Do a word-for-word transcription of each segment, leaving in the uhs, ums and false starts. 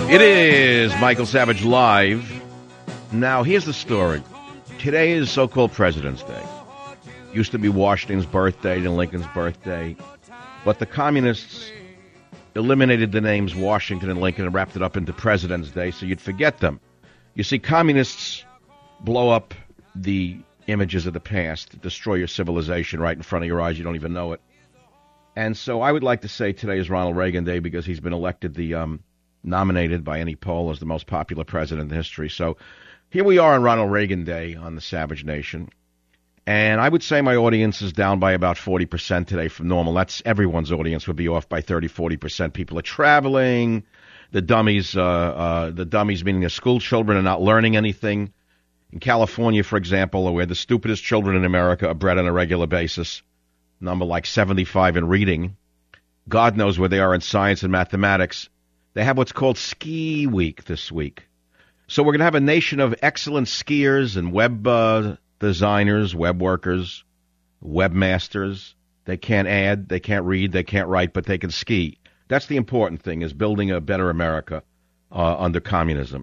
It is Michael Savage Live. Now, here's the story. Today is so-called President's Day. Used to be Washington's birthday and Lincoln's birthday. But the communists eliminated the names Washington and Lincoln and wrapped it up into President's Day so you'd forget them. You see, communists blow up the images of the past, destroy your civilization right in front of your eyes. You don't even know it. And so I would like to say today is Ronald Reagan Day because he's been elected the... um. nominated by any poll as the most popular president in history. So here we are on Ronald Reagan Day on the Savage Nation. And I would say my audience is down by about forty percent today from normal. That's everyone's audience would be off by thirty, forty percent. People are traveling. The dummies, uh, uh, the dummies meaning the school children, are not learning anything. In California, for example, where the stupidest children in America are bred on a regular basis, number like seventy-five in reading. God knows where they are in science and mathematics. They have what's called Ski Week this week. So we're going to have a nation of excellent skiers and web uh, designers, web workers, webmasters. They can't add, they can't read, they can't write, but they can ski. That's the important thing, is building a better America uh, under communism.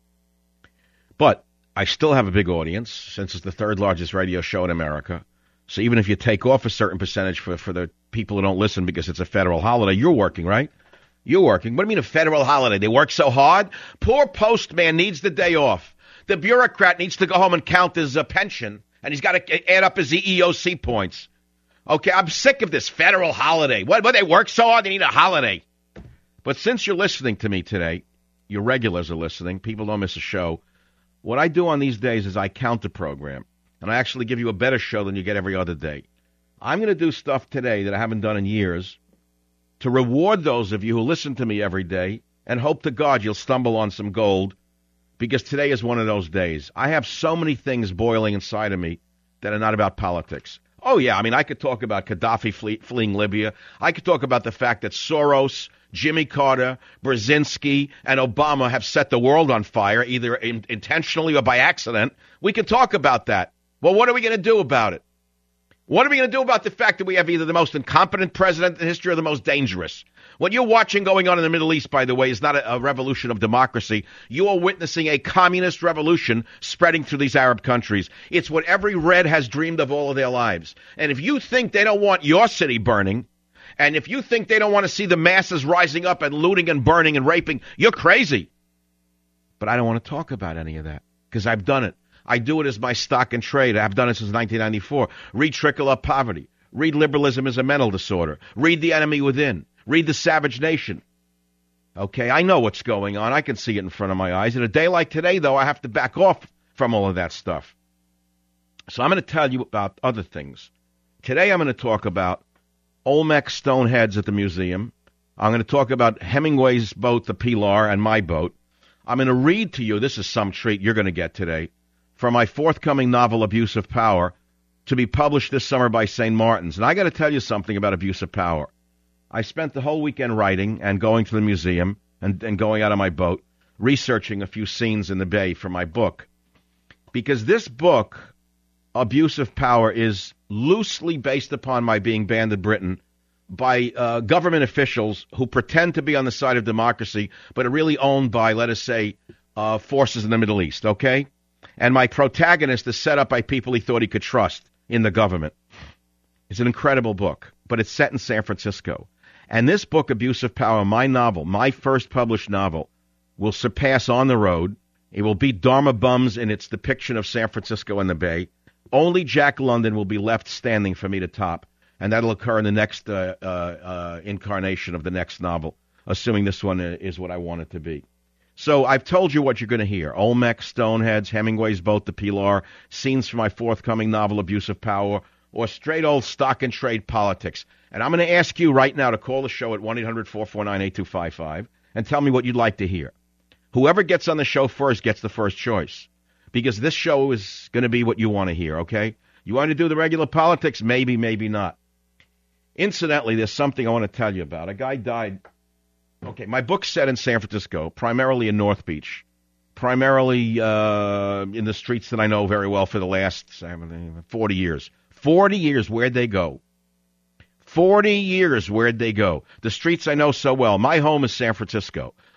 But I still have a big audience, since it's the third largest radio show in America. So even if you take off a certain percentage for, for the people who don't listen because it's a federal holiday, you're working, right? You're working. What do you mean a federal holiday? They work so hard? Poor postman needs the day off. The bureaucrat needs to go home and count his uh, pension, and he's got to add up his E E O C points. Okay, I'm sick of this federal holiday. What, what, they work so hard, they need a holiday. But since you're listening to me today, your regulars are listening, people don't miss a show, what I do on these days is I count the program, and I actually give you a better show than you get every other day. I'm going to do stuff today that I haven't done in years, to reward those of you who listen to me every day, and hope to God you'll stumble on some gold, because today is one of those days. I have so many things boiling inside of me that are not about politics. Oh, yeah, I mean, I could talk about Gaddafi flee- fleeing Libya. I could talk about the fact that Soros, Jimmy Carter, Brzezinski, and Obama have set the world on fire, either in- intentionally or by accident. We can talk about that. Well, what are we going to do about it? What are we going to do about the fact that we have either the most incompetent president in history or the most dangerous? What you're watching going on in the Middle East, by the way, is not a, a revolution of democracy. You are witnessing a communist revolution spreading through these Arab countries. It's what every red has dreamed of all of their lives. And if you think they don't want your city burning, and if you think they don't want to see the masses rising up and looting and burning and raping, you're crazy. But I don't want to talk about any of that because I've done it. I do it as my stock and trade. I've done it since nineteen ninety-four. Read Trickle Up Poverty. Read Liberalism is a Mental Disorder. Read The Enemy Within. Read The Savage Nation. Okay, I know what's going on. I can see it in front of my eyes. And a day like today, though, I have to back off from all of that stuff. So I'm going to tell you about other things. Today I'm going to talk about Olmec stone heads at the museum. I'm going to talk about Hemingway's boat, the Pilar, and my boat. I'm going to read to you, this is some treat you're going to get today, from my forthcoming novel, Abuse of Power, to be published this summer by Saint Martin's. And I got to tell you something about abuse of power. I spent the whole weekend writing and going to the museum and, and going out on my boat, researching a few scenes in the bay for my book. Because this book, Abuse of Power, is loosely based upon my being banned in Britain by uh, government officials who pretend to be on the side of democracy, but are really owned by, let us say, uh, forces in the Middle East, okay? And my protagonist is set up by people he thought he could trust in the government. It's an incredible book, but it's set in San Francisco. And this book, Abuse of Power, my novel, my first published novel, will surpass On the Road. It will beat Dharma Bums in its depiction of San Francisco and the Bay. Only Jack London will be left standing for me to top, and that'll occur in the next uh, uh, uh, incarnation of the next novel, assuming this one is what I want it to be. So I've told you what you're going to hear. Olmec, Stoneheads, Hemingway's boat, the Pilar, scenes from my forthcoming novel, Abuse of Power, or straight old stock and trade politics. And I'm going to ask you right now to call the show at one eight hundred four four nine eight two five five and tell me what you'd like to hear. Whoever gets on the show first gets the first choice, because this show is going to be what you want to hear, okay? You want to do the regular politics? Maybe, maybe not. Incidentally, there's something I want to tell you about. A guy died. Okay, my book's set in San Francisco, primarily in North Beach, primarily uh, in the streets that I know very well for the last forty years. forty years, where'd they go? forty years, where'd they go? The streets I know so well. My home is San Francisco.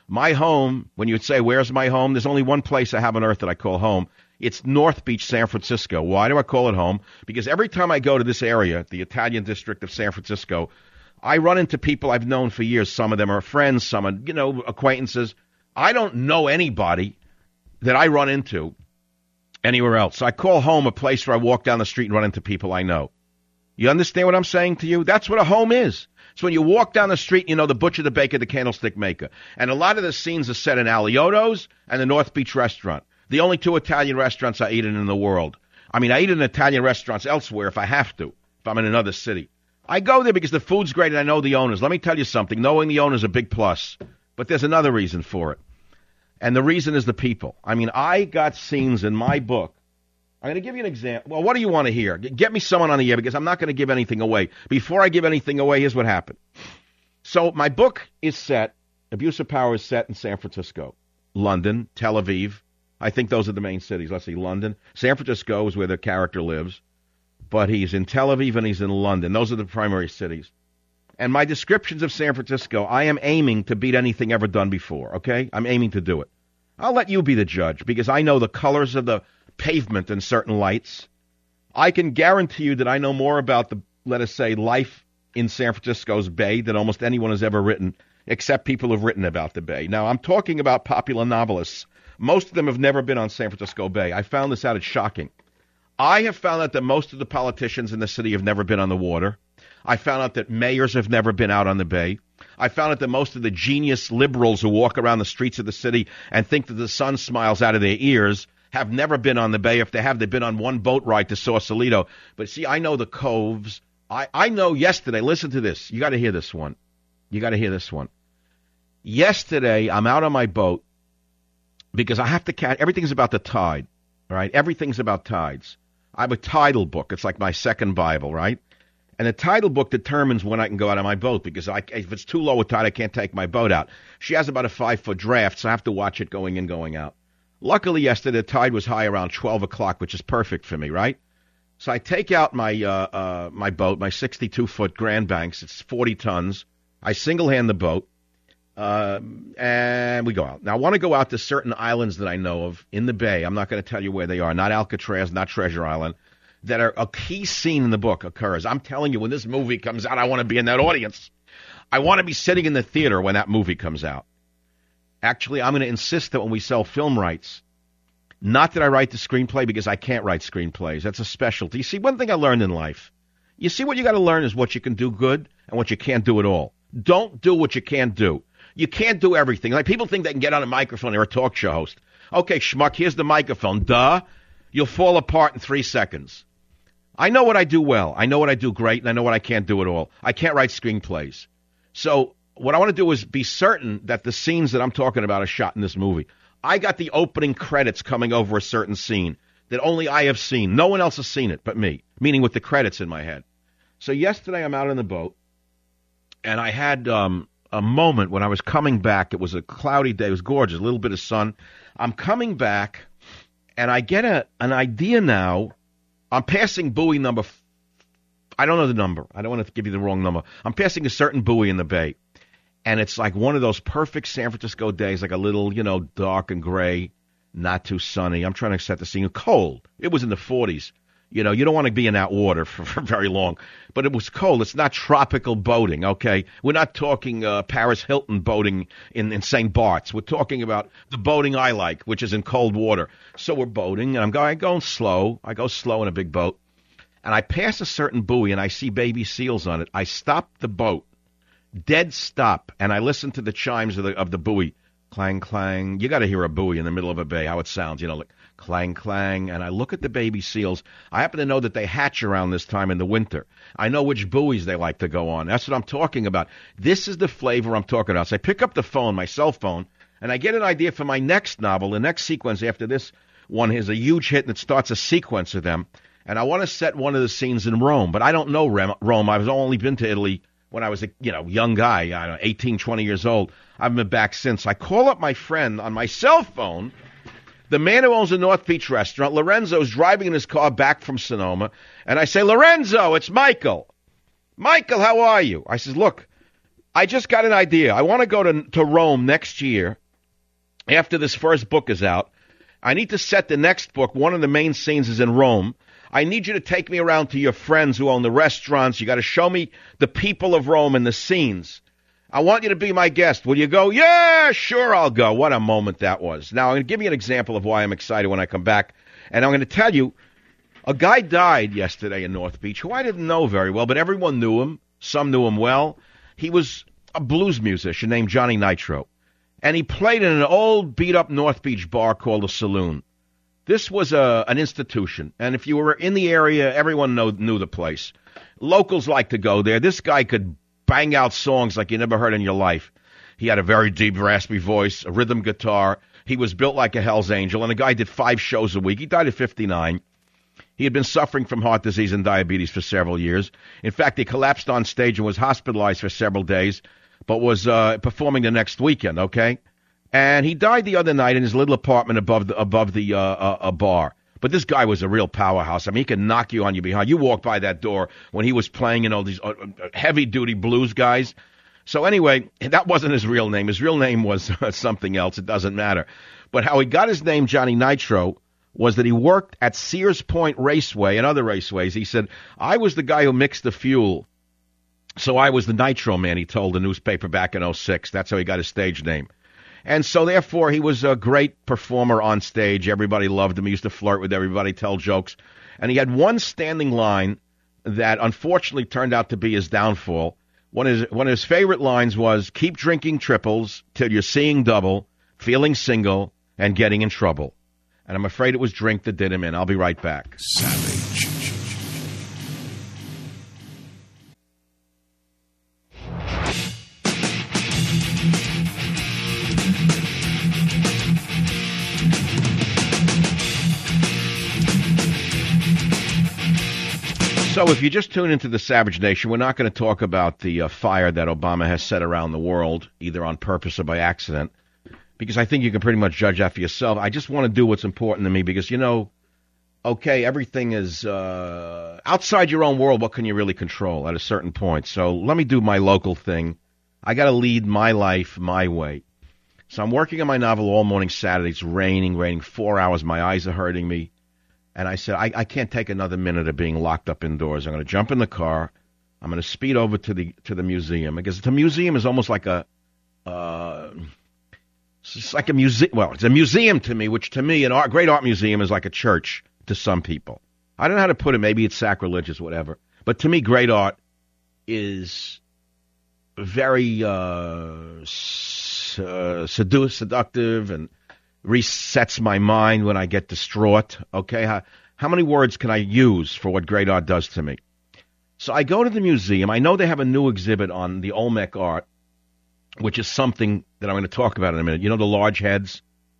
My home, when you would say, where's my home? There's only one place I have on earth that I call home. It's North Beach, San Francisco. Why do I call it home? Because every time I go to this area, the Italian district of San Francisco, I run into people I've known for years. Some of them are friends, some are, you know, acquaintances. I don't know anybody that I run into anywhere else. So I call home a place where I walk down the street and run into people I know. You understand what I'm saying to you? That's what a home is. So when you walk down the street, you know the butcher, the baker, the candlestick maker. And a lot of the scenes are set in Alioto's and the North Beach restaurant, the only two Italian restaurants I eat in in the world. I mean, I eat in Italian restaurants elsewhere if I have to, if I'm in another city. I go there because the food's great and I know the owners. Let me tell you something. Knowing the owners is a big plus. But there's another reason for it. And the reason is the people. I mean, I got scenes in my book. I'm going to give you an example. Well, what do you want to hear? Get me someone on the air because I'm not going to give anything away. Before I give anything away, here's what happened. So my book is set, Abuse of Power is set in San Francisco, London, Tel Aviv. I think those are the main cities. Let's see, London. San Francisco is where the character lives. But he's in Tel Aviv and he's in London. Those are the primary cities. And my descriptions of San Francisco, I am aiming to beat anything ever done before, okay? I'm aiming to do it. I'll let you be the judge because I know the colors of the pavement and certain lights. I can guarantee you that I know more about the, let us say, life in San Francisco's Bay than almost anyone has ever written, except people who've written about the Bay. Now, I'm talking about popular novelists. Most of them have never been on San Francisco Bay. I found this out. It's shocking. I have found out that most of the politicians in the city have never been on the water. I found out that mayors have never been out on the Bay. I found out that most of the genius liberals who walk around the streets of the city and think that the sun smiles out of their ears have never been on the Bay. If they have, they've been on one boat ride to Sausalito. But see, I know the coves. I, I know yesterday, listen to this. You got to hear this one. You got to hear this one. Yesterday, I'm out on my boat because I have to catch, everything's about the tide, right? Everything's about tides. I have a tidal book. It's like my second Bible, right? And the tidal book determines when I can go out on my boat because I, if it's too low a tide, I can't take my boat out. She has about a five-foot draft, so I have to watch it going in, going out. Luckily, yesterday, the tide was high around twelve o'clock, which is perfect for me, right? So I take out my uh, uh, my boat, my sixty-two-foot Grand Banks. It's forty tons. I single-hand the boat, uh, and we go out. Now, I want to go out to certain islands that I know of in the Bay. I'm not going to tell you where they are. Not Alcatraz, not Treasure Island. That are a key scene in the book occurs. I'm telling you, when this movie comes out, I want to be in that audience. I want to be sitting in the theater when that movie comes out. Actually, I'm going to insist that when we sell film rights, not that I write the screenplay because I can't write screenplays. That's a specialty. You see, one thing I learned in life, you see what you got to learn is what you can do good and what you can't do at all. Don't do what you can't do. You can't do everything. Like people think they can get on a microphone. They're a talk show host. Okay, schmuck, here's the microphone. Duh. You'll fall apart in three seconds. I know what I do well. I know what I do great, and I know what I can't do at all. I can't write screenplays. So what I want to do is be certain that the scenes that I'm talking about are shot in this movie. I got the opening credits coming over a certain scene that only I have seen. No one else has seen it but me, meaning with the credits in my head. So yesterday I'm out on the boat, and I had um, a moment when I was coming back. It was a cloudy day. It was gorgeous, a little bit of sun. I'm coming back, and I get a an idea now. I'm passing buoy number, f- I don't know the number. I don't want to give you the wrong number. I'm passing a certain buoy in the bay. And it's like one of those perfect San Francisco days, like a little, you know, dark and gray, not too sunny. I'm trying to set the scene. Cold. It was in the forties. You know, you don't want to be in that water for, for very long. But it was cold. It's not tropical boating, okay? We're not talking uh, Paris Hilton boating in, in Saint Bart's. We're talking about the boating I like, which is in cold water. So we're boating, and I'm going, going slow. I go slow in a big boat. And I pass a certain buoy, and I see baby seals on it. I stop the boat, dead stop, and I listen to the chimes of the, of the buoy. Clang, clang. You got to hear a buoy in the middle of a bay, how it sounds, you know, like clang, clang. And I look at the baby seals. I happen to know that they hatch around this time in the winter. I know which buoys they like to go on. That's what I'm talking about. This is the flavor I'm talking about. So I pick up the phone, my cell phone, and I get an idea for my next novel. The next sequence after this one is a huge hit, and it starts a sequence of them. And I want to set one of the scenes in Rome, but I don't know Rome. I've only been to Italy when I was a you know young guy, I don't know, eighteen, twenty years old. I haven't been back since. I call up my friend on my cell phone, the man who owns the North Beach restaurant. Lorenzo's driving in his car back from Sonoma, and I say, Lorenzo, it's Michael. Michael, how are you? I says, look, I just got an idea. I want to go to, to Rome next year after this first book is out, I need to set the next book. One of the main scenes is in Rome. I need you to take me around to your friends who own the restaurants. You got to show me the people of Rome and the scenes. I want you to be my guest. Will you go? Yeah, sure, I'll go. What a moment that was. Now, I'm going to give you an example of why I'm excited when I come back. And I'm going to tell you, a guy died yesterday in North Beach who I didn't know very well, but everyone knew him. Some knew him well. He was a blues musician named Johnny Nitro. And he played in an old beat-up North Beach bar called a Saloon. This was a, an institution, and if you were in the area, everyone know, knew the place. Locals like to go there. This guy could bang out songs like you never heard in your life. He had a very deep, raspy voice, a rhythm guitar. He was built like a Hell's Angel, and the guy did five shows a week. He died at fifty-nine. He had been suffering from heart disease and diabetes for several years. In fact, he collapsed on stage and was hospitalized for several days, but was uh, performing the next weekend, okay? And he died the other night in his little apartment above the above the uh, uh, a bar. But this guy was a real powerhouse. I mean, he could knock you on your behind. You walked by that door when he was playing, you know, these uh, heavy-duty blues guys. So anyway, that wasn't his real name. His real name was uh, something else. It doesn't matter. But how he got his name, Johnny Nitro, was that he worked at Sears Point Raceway and other raceways. He said, I was the guy who mixed the fuel. So I was the Nitro Man, he told the newspaper back in oh six. That's how he got his stage name. And so, therefore, he was a great performer on stage. Everybody loved him. He used to flirt with everybody, tell jokes. And he had one standing line that unfortunately turned out to be his downfall. One of his, one of his favorite lines was, keep drinking triples till you're seeing double, feeling single, and getting in trouble. And I'm afraid it was drink that did him in. I'll be right back. Savage. So if you just tune into the Savage Nation, we're not going to talk about the uh, fire that Obama has set around the world, either on purpose or by accident, because I think you can pretty much judge that for yourself. I just want to do what's important to me because, you know, okay, everything is uh, outside your own world. What can you really control at a certain point? So let me do my local thing. I got to lead my life my way. So I'm working on my novel all morning Saturday. It's raining, raining four hours. My eyes are hurting me. And I said, I, I can't take another minute of being locked up indoors. I'm going to jump in the car. I'm going to speed over to the to the museum because the museum is almost like a, uh, it's like a museum. Well, it's a museum to me, which to me, an art, great art museum is like a church to some people. I don't know how to put it. Maybe it's sacrilegious, whatever. But to me, great art is very uh, uh, sedu- seductive and resets my mind when I get distraught. Okay, how, how many words can I use for what great art does to me? So I go to the museum. I know they have a new exhibit on the Olmec art, which is something that I'm going to talk about in a minute. You know the large heads?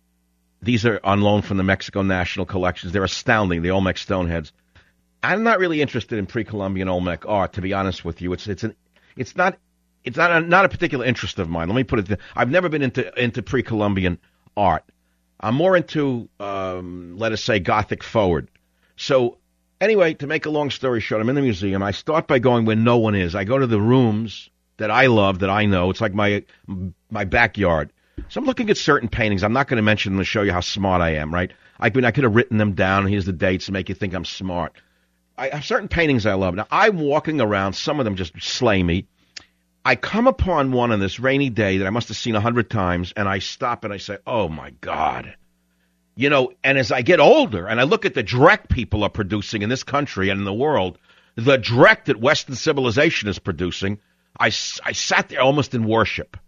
These are on loan from the Mexico National Collections. They're astounding, the Olmec stone heads. I'm not really interested in pre-Columbian Olmec art, to be honest with you. It's it's an it's not it's not a, not a particular interest of mine. Let me put it. Th- I've never been into into pre-Columbian art. I'm more into, um, let us say, Gothic forward. So, anyway, to make a long story short, I'm in the museum. I start by going where no one is. I go to the rooms that I love, that I know. It's like my my backyard. So I'm looking at certain paintings. I'm not going to mention them to show you how smart I am, right? I mean, I could have written them down. Here's the dates to make you think I'm smart. I have certain paintings I love. Now, I'm walking around. Some of them just slay me. I come upon one on this rainy day that I must have seen a hundred times, and I stop and I say, oh, my God. You know, and as I get older and I look at the dreck people are producing in this country and in the world, the dreck that Western civilization is producing, I, I sat there almost in worship.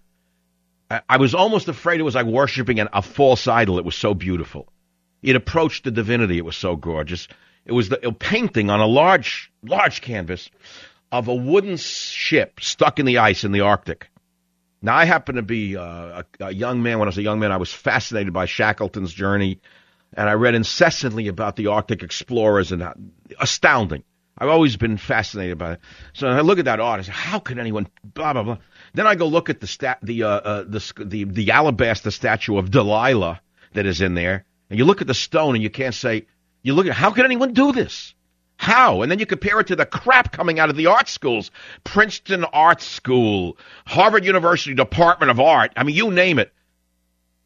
I, I was almost afraid it was like worshiping an, a false idol. It was so beautiful. It approached the divinity. It was so gorgeous. It was the a painting on a large, large canvas of a wooden ship stuck in the ice in the Arctic. Now, I happen to be uh, a, a young man. When I was a young man, I was fascinated by Shackleton's journey, and I read incessantly about the Arctic explorers, and uh, astounding. I've always been fascinated by it. So I look at that art, I say, how could anyone, blah, blah, blah. Then I go look at the stat, the, uh, uh, the, the, the alabaster statue of Delilah that is in there, and you look at the stone, and you can't say, you look at, how could anyone do this? How? And then you compare it to the crap coming out of the art schools. Princeton Art School, Harvard University Department of Art. I mean, you name it.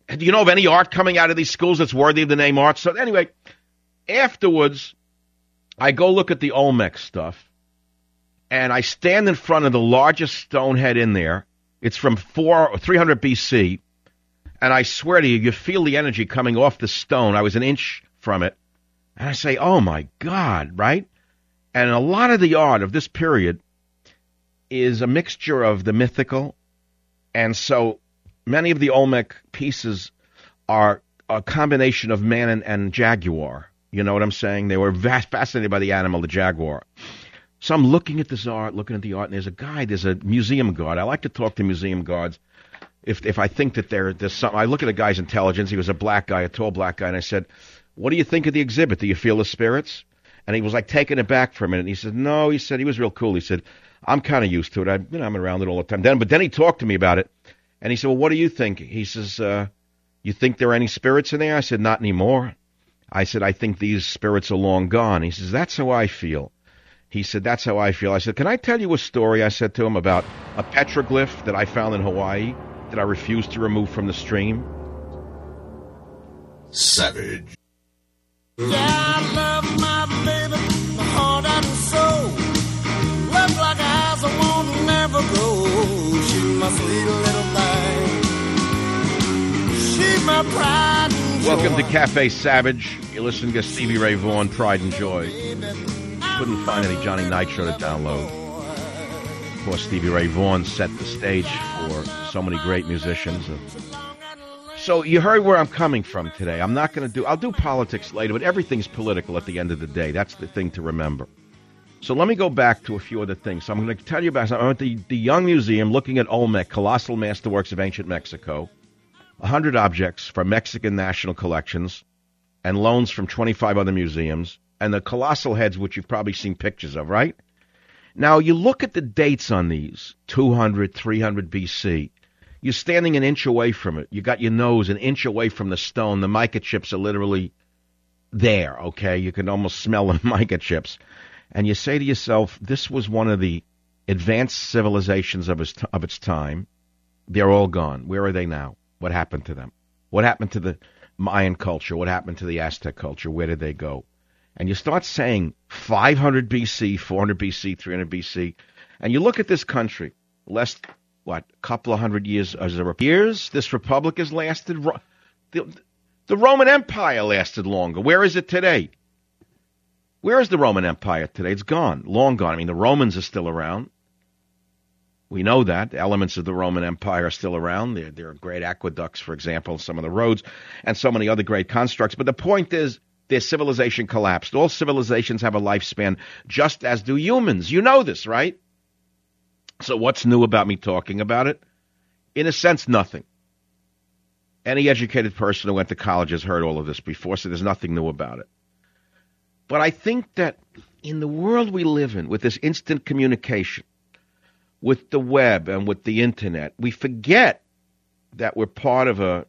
Do you know of any art coming out of these schools that's worthy of the name art? So anyway, afterwards, I go look at the Olmec stuff, and I stand in front of the largest stone head in there. It's from four, three hundred B C, and I swear to you, you feel the energy coming off the stone. I was an inch from it, and I say, oh, my God, right? And a lot of the art of this period is a mixture of the mythical, and so many of the Olmec pieces are a combination of man and, and jaguar. You know what I'm saying? They were vast, fascinated by the animal, the jaguar. So I'm looking at this art, looking at the art, and there's a guy, there's a museum guard. I like to talk to museum guards if if I think that there, there's something. I look at the guy's intelligence. He was a black guy, a tall black guy, and I said, what do you think of the exhibit? Do you feel the spirits? And he was like taking it back for a minute. And he said, no, he said, he was real cool. He said, I'm kind of used to it. I, you know, I'm around it all the time. Then, but then he talked to me about it, and he said, well, what do you think? He says, uh, you think there are any spirits in there? I said, not anymore. I said, I think these spirits are long gone. He says, that's how I feel. He said, that's how I feel. I said, can I tell you a story? I said to him about a petroglyph that I found in Hawaii that I refused to remove from the stream. Savage. Yeah, I love my baby, my heart and soul. Love like a house I won't never go. She's my sweet little thing. She's my pride and joy. Welcome to Cafe Savage. You're listening to Stevie Ray Vaughan, Pride and Joy. Couldn't find any Johnny Nitro to download. Of course, Stevie Ray Vaughan set the stage for so many great musicians. So you heard where I'm coming from today. I'm not going to do, I'll do politics later, but everything's political at the end of the day. That's the thing to remember. So let me go back to a few other things. So I'm going to tell you about, I'm at the, the Young Museum looking at Olmec, Colossal Masterworks of Ancient Mexico, one hundred objects from Mexican national collections, and loans from twenty-five other museums, and the colossal heads, which you've probably seen pictures of, right? Now, you look at the dates on these, two hundred, three hundred B C. You're standing an inch away from it. You got your nose an inch away from the stone. The mica chips are literally there, okay? You can almost smell the mica chips. And you say to yourself, this was one of the advanced civilizations of its, of its time. They're all gone. Where are they now? What happened to them? What happened to the Mayan culture? What happened to the Aztec culture? Where did they go? And you start saying five hundred B C, four hundred B C, three hundred B C, and you look at this country, less, what, a couple of hundred years, as a years, this republic has lasted. The, the Roman Empire lasted longer. Where is it today? Where is the Roman Empire today? It's gone, long gone. I mean, the Romans are still around. We know that. Elements of the Roman Empire are still around. There, there are great aqueducts, for example, some of the roads, and so many other great constructs. But the point is, their civilization collapsed. All civilizations have a lifespan, just as do humans. You know this, right? So what's new about me talking about it? In a sense, nothing. Any educated person who went to college has heard all of this before, so there's nothing new about it. But I think that in the world we live in, with this instant communication, with the web and with the internet, we forget that we're part of a,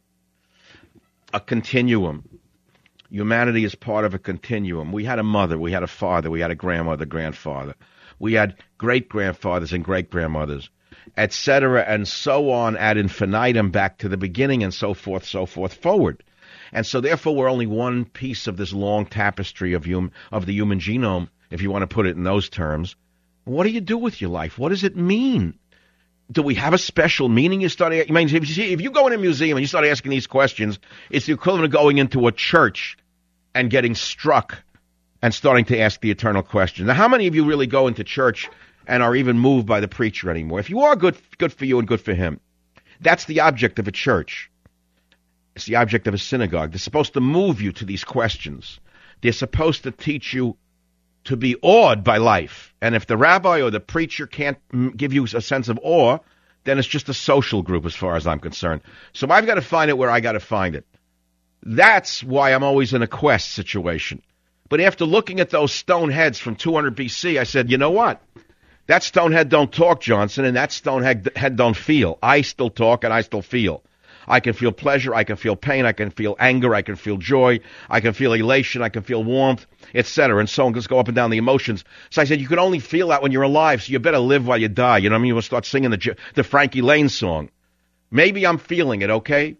a continuum. Humanity is part of a continuum. We had a mother, we had a father, we had a grandmother, grandfather. We had great-grandfathers and great-grandmothers, et cetera, and so on ad infinitum back to the beginning and so forth, so forth forward. And so therefore we're only one piece of this long tapestry of, hum, of the human genome, if you want to put it in those terms. What do you do with your life? What does it mean? Do we have a special meaning? You start. I mean, if you, see, if you go in a museum and you start asking these questions, it's the equivalent of going into a church and getting struck and starting to ask the eternal question. Now, how many of you really go into church and are even moved by the preacher anymore? If you are, good, good for you and good for him. That's the object of a church. It's the object of a synagogue. They're supposed to move you to these questions. They're supposed to teach you to be awed by life. And if the rabbi or the preacher can't give you a sense of awe, then it's just a social group as far as I'm concerned. So I've got to find it where I got to find it. That's why I'm always in a quest situation. But after looking at those stone heads from two hundred B C, I said, you know what? That stone head don't talk, Johnson, and that stone head, head don't feel. I still talk and I still feel. I can feel pleasure, I can feel pain, I can feel anger, I can feel joy, I can feel elation, I can feel warmth, et cetera. And so on, just go up and down the emotions. So I said, you can only feel that when you're alive, so you better live while you die. You know what I mean? You'll start singing the, the Frankie Lane song. Maybe I'm feeling it, okay?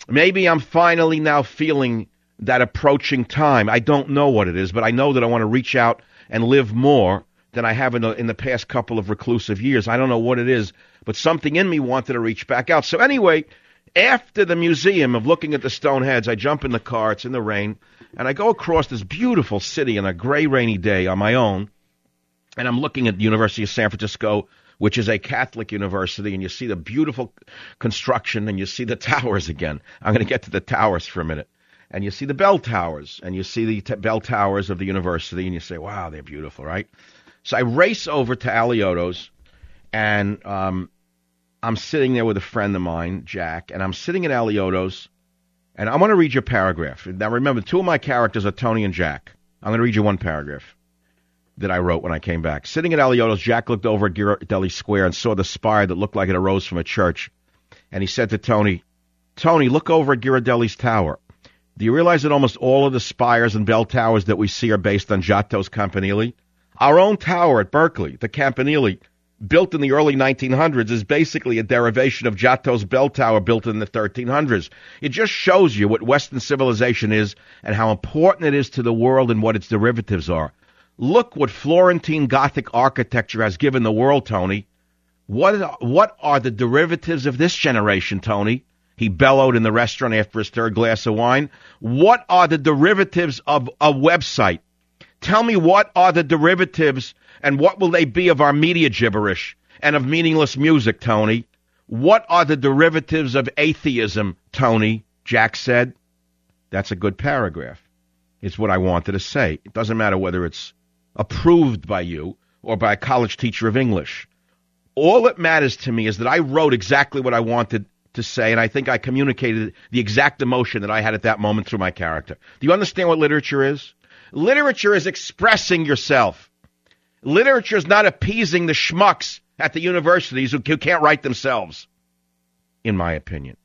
Maybe I'm finally now feeling that approaching time. I don't know what it is, but I know that I want to reach out and live more than I have in the, in the past couple of reclusive years. I don't know what it is, but something in me wanted to reach back out. So anyway, after the museum of looking at the stone heads, I jump in the car, it's in the rain, and I go across this beautiful city on a gray, rainy day on my own, and I'm looking at the University of San Francisco, which is a Catholic university, and you see the beautiful construction, and you see the towers again. I'm going to get to the towers for a minute. And you see the bell towers, and you see the t- bell towers of the university, and you say, wow, they're beautiful, right? So I race over to Alioto's, and um, I'm sitting there with a friend of mine, Jack, and I'm sitting at Alioto's, and I want to read you a paragraph. Now, remember, two of my characters are Tony and Jack. I'm going to read you one paragraph that I wrote when I came back. Sitting at Alioto's, Jack looked over at Ghirardelli Square and saw the spire that looked like it arose from a church, and he said to Tony, Tony, look over at Ghirardelli's tower. Do you realize that almost all of the spires and bell towers that we see are based on Giotto's Campanile? Our own tower at Berkeley, the Campanile, built in the early nineteen hundreds, is basically a derivation of Giotto's bell tower built in the thirteen hundreds. It just shows you what Western civilization is and how important it is to the world and what its derivatives are. Look what Florentine Gothic architecture has given the world, Tony. What, what are the derivatives of this generation, Tony? He bellowed in the restaurant after his third glass of wine. What are the derivatives of a website? Tell me, what are the derivatives and what will they be of our media gibberish and of meaningless music, Tony? What are the derivatives of atheism, Tony? Jack said. That's a good paragraph. It's what I wanted to say. It doesn't matter whether it's approved by you or by a college teacher of English. All that matters to me is that I wrote exactly what I wanted to say, and I think I communicated the exact emotion that I had at that moment through my character. Do you understand what literature is? Literature is expressing yourself. Literature is not appeasing the schmucks at the universities who can't write themselves, in my opinion.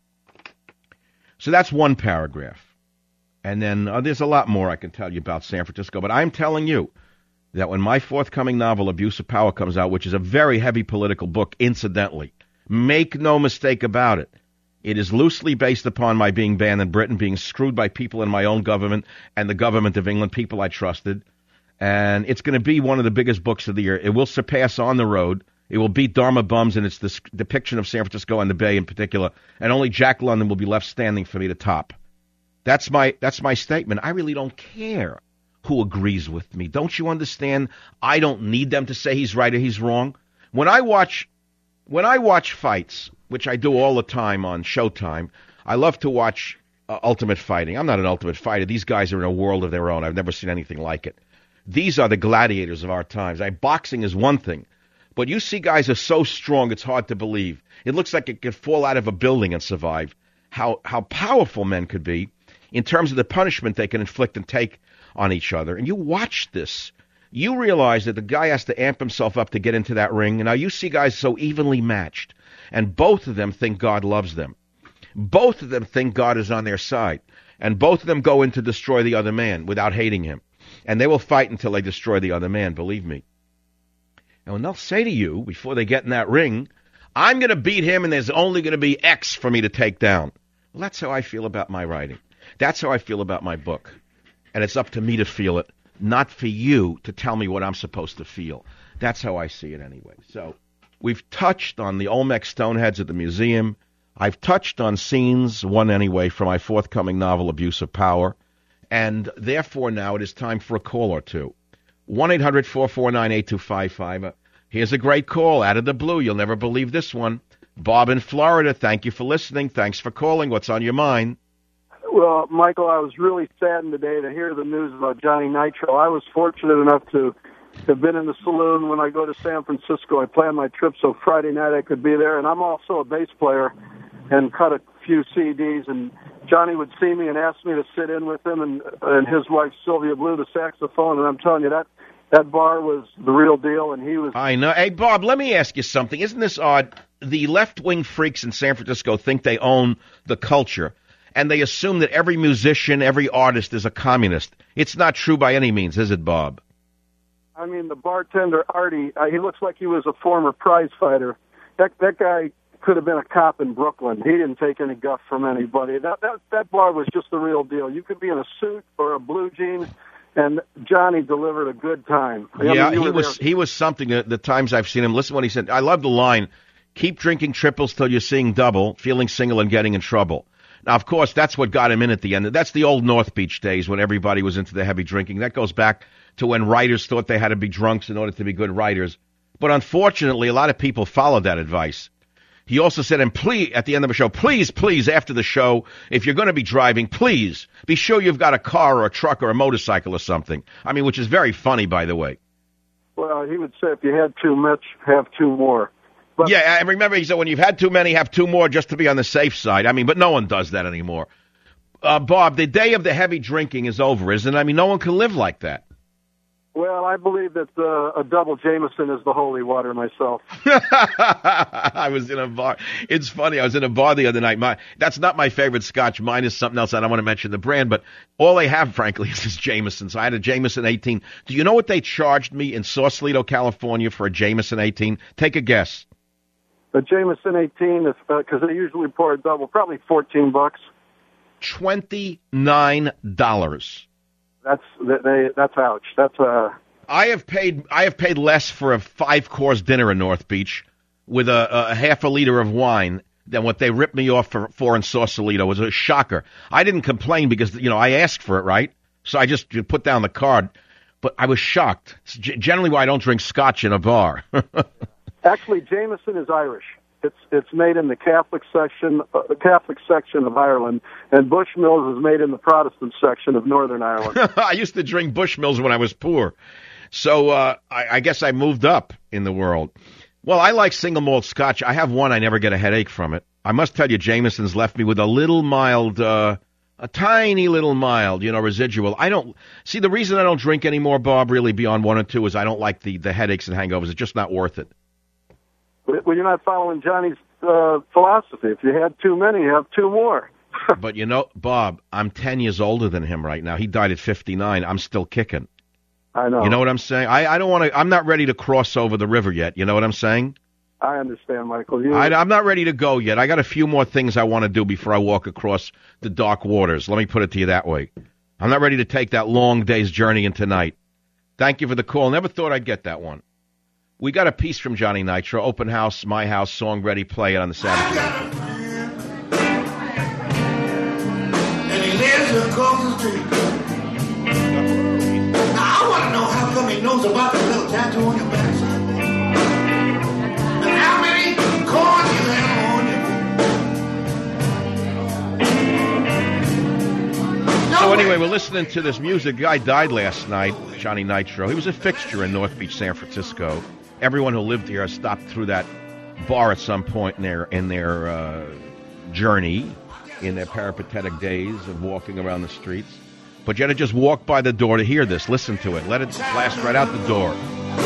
So that's one paragraph. And then uh, there's a lot more I can tell you about San Francisco, but I'm telling you that when my forthcoming novel, Abuse of Power, comes out, which is a very heavy political book, incidentally, make no mistake about it, it is loosely based upon my being banned in Britain, being screwed by people in my own government and the government of England, people I trusted. And it's going to be one of the biggest books of the year. It will surpass On the Road. It will beat Dharma Bums in its this depiction of San Francisco and the Bay in particular. And only Jack London will be left standing for me to top. That's my that's my statement. I really don't care who agrees with me. Don't you understand? I don't need them to say he's right or he's wrong. When I watch when I watch fights, which I do all the time on Showtime, I love to watch uh, Ultimate Fighting. I'm not an Ultimate Fighter. These guys are in a world of their own. I've never seen anything like it. These are the gladiators of our times. I, boxing is one thing, but you see guys are so strong it's hard to believe. It looks like it could fall out of a building and survive. How how powerful men could be in terms of the punishment they can inflict and take on each other. And you watch this, you realize that the guy has to amp himself up to get into that ring. And now you see guys so evenly matched, and both of them think God loves them. Both of them think God is on their side, and both of them go in to destroy the other man without hating him. And they will fight until they destroy the other man, believe me. And when they'll say to you, before they get in that ring, I'm going to beat him and there's only going to be X for me to take down. Well, that's how I feel about my writing. That's how I feel about my book. And it's up to me to feel it, not for you to tell me what I'm supposed to feel. That's how I see it anyway. So we've touched on the Olmec Stoneheads at the museum. I've touched on scenes, one anyway, from my forthcoming novel, Abuse of Power. And therefore now it is time for a call or two. one eight hundred four four nine eight two five five. Uh, here's a great call out of the blue. You'll never believe this one. Bob in Florida, thank you for listening. Thanks for calling. What's on your mind? Well, Michael, I was really saddened today to hear the news about Johnny Nitro. I was fortunate enough to have been in the saloon when I go to San Francisco. I plan my trip so Friday night I could be there. And I'm also a bass player and cut a few C Ds. And Johnny would see me and ask me to sit in with him, and and his wife Sylvia blew the saxophone. And I'm telling you, that that bar was the real deal, and he was... I know. Hey, Bob, let me ask you something. Isn't this odd? The left-wing freaks in San Francisco think they own the culture, and they assume that every musician, every artist is a communist. It's not true by any means, is it, Bob? I mean, the bartender, Artie, uh, he looks like he was a former prize fighter. That that guy could have been a cop in Brooklyn. He didn't take any guff from anybody. That that that bar was just the real deal. You could be in a suit or a blue jeans, and Johnny delivered a good time. I Yeah, mean, he was there. he was something. Uh, the times I've seen him, listen to what he said. I love the line, "Keep drinking triples till you're seeing double, feeling single and getting in trouble." Now, of course, that's what got him in at the end. That's the old North Beach days when everybody was into the heavy drinking. That goes back to when writers thought they had to be drunks in order to be good writers. But unfortunately, a lot of people followed that advice. He also said, and please, at the end of the show, please, please, after the show, if you're going to be driving, please be sure you've got a car or a truck or a motorcycle or something. I mean, which is very funny, by the way. Well, he would say if you had too much, have two more. But, yeah, and remember, he said, when you've had too many, have two more just to be on the safe side. I mean, but no one does that anymore. Uh, Bob, the day of the heavy drinking is over, isn't it? I mean, no one can live like that. Well, I believe that uh, a double Jameson is the holy water myself. I was in a bar. It's funny. I was in a bar the other night. My That's not my favorite scotch. Mine is something else. I don't want to mention the brand, but all they have, frankly, is this Jameson. So I had a Jameson eighteen. Do you know what they charged me in Sausalito, California for a Jameson eighteen? Take a guess. The Jameson eighteen, because uh, they usually pour a double, probably fourteen bucks. twenty-nine dollars. That's they. That's ouch. That's uh. I have paid. I have paid less for a five-course dinner in North Beach with a, a half a liter of wine than what they ripped me off for, for in Sausalito. It was a shocker. I didn't complain because you know I asked for it, right? So I just put down the card. But I was shocked. It's generally why I don't drink scotch in a bar. Actually, Jameson is Irish. It's it's made in the Catholic section, uh, the Catholic section of Ireland, and Bushmills is made in the Protestant section of Northern Ireland. I used to drink Bushmills when I was poor, so uh, I, I guess I moved up in the world. Well, I like single malt Scotch. I have one. I never get a headache from it. I must tell you, Jameson's left me with a little mild, uh, a tiny little mild, you know, residual. I don't see the reason I don't drink anymore, Bob. Really, beyond one or two, is I don't like the the headaches and hangovers. It's just not worth it. Well, you're not following Johnny's uh, philosophy. If you had too many, you have two more. But, you know, Bob, I'm ten years older than him right now. He died at fifty-nine. I'm still kicking. I know. You know what I'm saying? I, I don't want to – I'm not ready to cross over the river yet. You know what I'm saying? I understand, Michael. You... I, I'm not ready to go yet. I got a few more things I want to do before I walk across the dark waters. Let me put it to you that way. I'm not ready to take that long day's journey into night. Thank you for the call. Never thought I'd get that one. We got a piece from Johnny Nitro, Open House, My House, Song Ready, play it on the Savage. And he lives across the street. Now, I want to know how come he knows about the little tattoo on your backside. And how many corns you have on you. So anyway, we're listening to this music. The guy died last night, Johnny Nitro. He was a fixture in North Beach, San Francisco. Everyone who lived here has stopped through that bar at some point in their in their uh, journey, in their peripatetic days of walking around the streets. But you had to just walk by the door to hear this. Listen to it. Let it blast right out the door.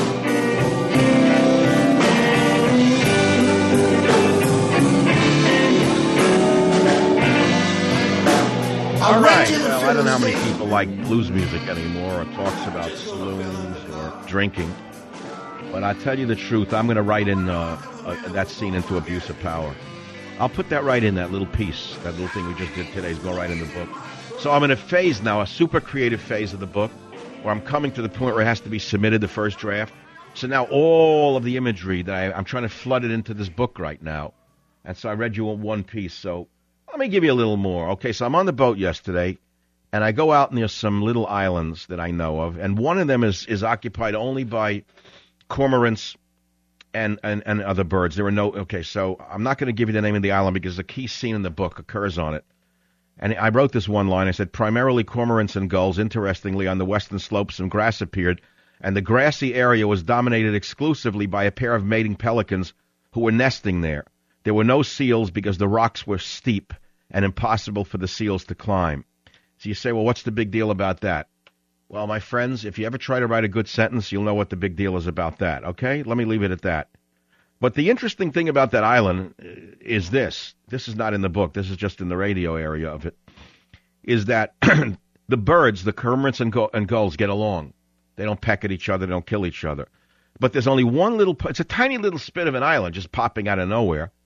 All right. Well, I don't know how many people like blues music anymore or talks about saloons or drinking. But I tell you the truth, I'm going to write in uh, uh, that scene into Abuse of Power. I'll put that right in, that little piece, that little thing we just did today is go right in the book. So I'm in a phase now, a super creative phase of the book, where I'm coming to the point where it has to be submitted, the first draft. So now all of the imagery that I, I'm trying to flood it into this book right now. And so I read you one piece, so let me give you a little more. Okay, so I'm on the boat yesterday, and I go out near some little islands that I know of, and one of them is, is occupied only by cormorants and, and, and other birds. There are no, okay, so I'm not going to give you the name of the island because the key scene in the book occurs on it. And I wrote this one line. I said, primarily cormorants and gulls. Interestingly, on the western slopes some grass appeared, and the grassy area was dominated exclusively by a pair of mating pelicans who were nesting there. There were no seals because the rocks were steep and impossible for the seals to climb. So you say, well, what's the big deal about that? Well, my friends, if you ever try to write a good sentence, you'll know what the big deal is about that, okay? Let me leave it at that. But the interesting thing about that island is this. This is not in the book. This is just in the radio area of it, is that the birds, the cormorants and, gu- and gulls, get along. They don't peck at each other. They don't kill each other. But there's only one little – it's a tiny little spit of an island just popping out of nowhere.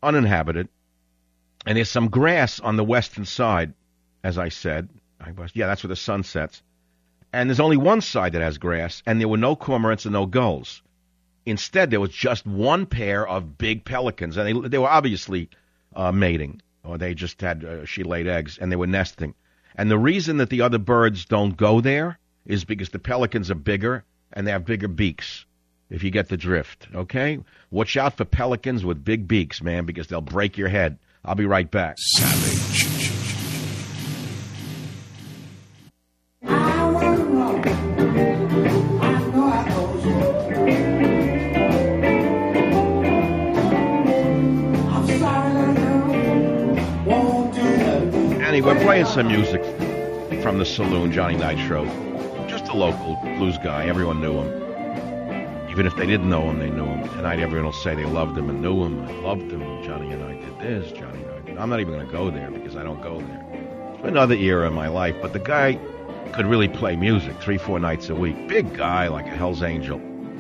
uninhabited, and there's some grass on the western side, as I said. I was, yeah, that's where the sun sets. And there's only one side that has grass, and there were no cormorants and no gulls. Instead, there was just one pair of big pelicans, and they, they were obviously uh, mating, or they just had, uh, she laid eggs, and they were nesting. And the reason that the other birds don't go there is because the pelicans are bigger, and they have bigger beaks, if you get the drift, okay? Watch out for pelicans with big beaks, man, because they'll break your head. I'll be right back. Savage. Annie, we're playing some music from the saloon, Johnny Nitro. Just a local blues guy. Everyone knew him. Even if they didn't know him, they knew him. Tonight, everyone will say they loved him and knew him. I loved him. Johnny and I did this. Johnny and I did. I'm not even going to go there because I don't go there. It's another era in my life, but the guy could really play music three, four nights a week. Big guy, like a Hell's Angel.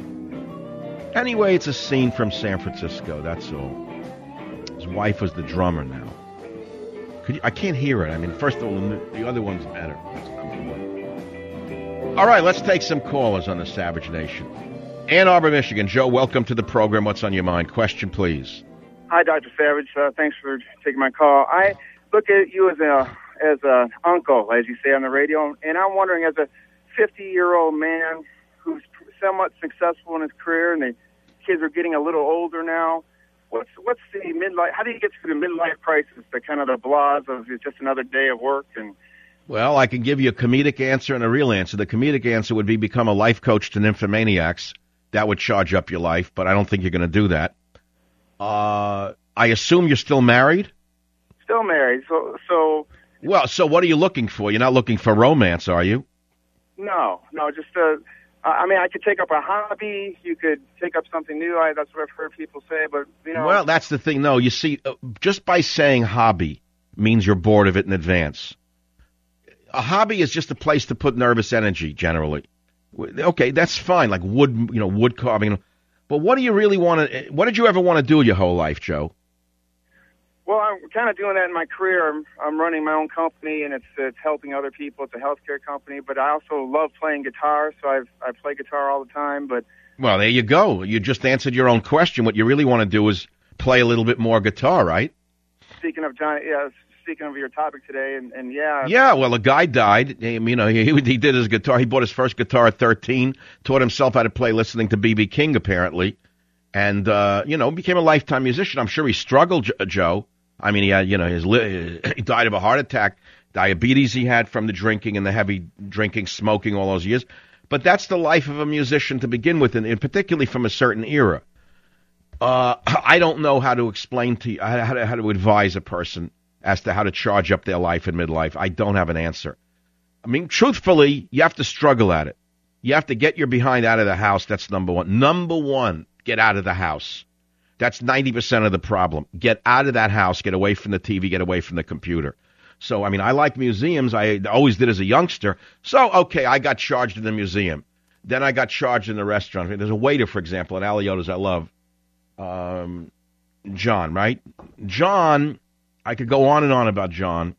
Anyway, it's a scene from San Francisco, that's all. His wife was the drummer now. Could you, I can't hear it. I mean, first of all, the, the other one's better. That's number one. All right, let's take some callers on the Savage Nation. Ann Arbor, Michigan. Joe, welcome to the program. What's on your mind? Question, please. Hi, Doctor Savage. Uh, thanks for taking my call. I look at you as a as a uncle, as you say on the radio, and I'm wondering, as a fifty-year-old man who's somewhat successful in his career, and the kids are getting a little older now, what's what's the midlife? How do you get through the midlife crisis? The kind of the blahs of it's just another day of work and. Well, I can give you a comedic answer and a real answer. The comedic answer would be become a life coach to nymphomaniacs. That would charge up your life, but I don't think you're going to do that. Uh, I assume you're still married? Still married. So, so. Well, so what are you looking for? You're not looking for romance, are you? No, no, just, uh, I mean, I could take up a hobby. You could take up something new. I, that's what I've heard people say, but, you know. Well, that's the thing. No, you see, uh, just by saying hobby means you're bored of it in advance. A hobby is just a place to put nervous energy, generally. Okay, that's fine, like wood, you know, wood carving. But what do you really want to, what did you ever want to do your whole life, Joe? Well, I'm kind of doing that in my career. I'm, I'm running my own company, and it's it's helping other people. It's a healthcare company, but I also love playing guitar, so I've, I play guitar all the time. But well, there you go. You just answered your own question. What you really want to do is play a little bit more guitar, right? Speaking of Johnny, yeah, speaking of your topic today, and, and yeah. Yeah, well, a guy died. He, you know, he, he did his guitar. He bought his first guitar at thirteen, taught himself how to play listening to B B King, apparently, and, uh, you know, became a lifetime musician. I'm sure he struggled, Joe. I mean, he had, you know, his he died of a heart attack, diabetes he had from the drinking and the heavy drinking, smoking all those years. But that's the life of a musician to begin with, and, and particularly from a certain era. Uh, I don't know how to explain to you, how to, how to advise a person as to how to charge up their life in midlife. I don't have an answer. I mean, truthfully, you have to struggle at it. You have to get your behind out of the house. That's number one. Number one, get out of the house. That's ninety percent of the problem. Get out of that house. Get away from the T V. Get away from the computer. So, I mean, I like museums. I always did as a youngster. So, okay, I got charged in the museum. Then I got charged in the restaurant. I mean, there's a waiter, for example, at Aliota's I love, um, John, right? John, I could go on and on about John.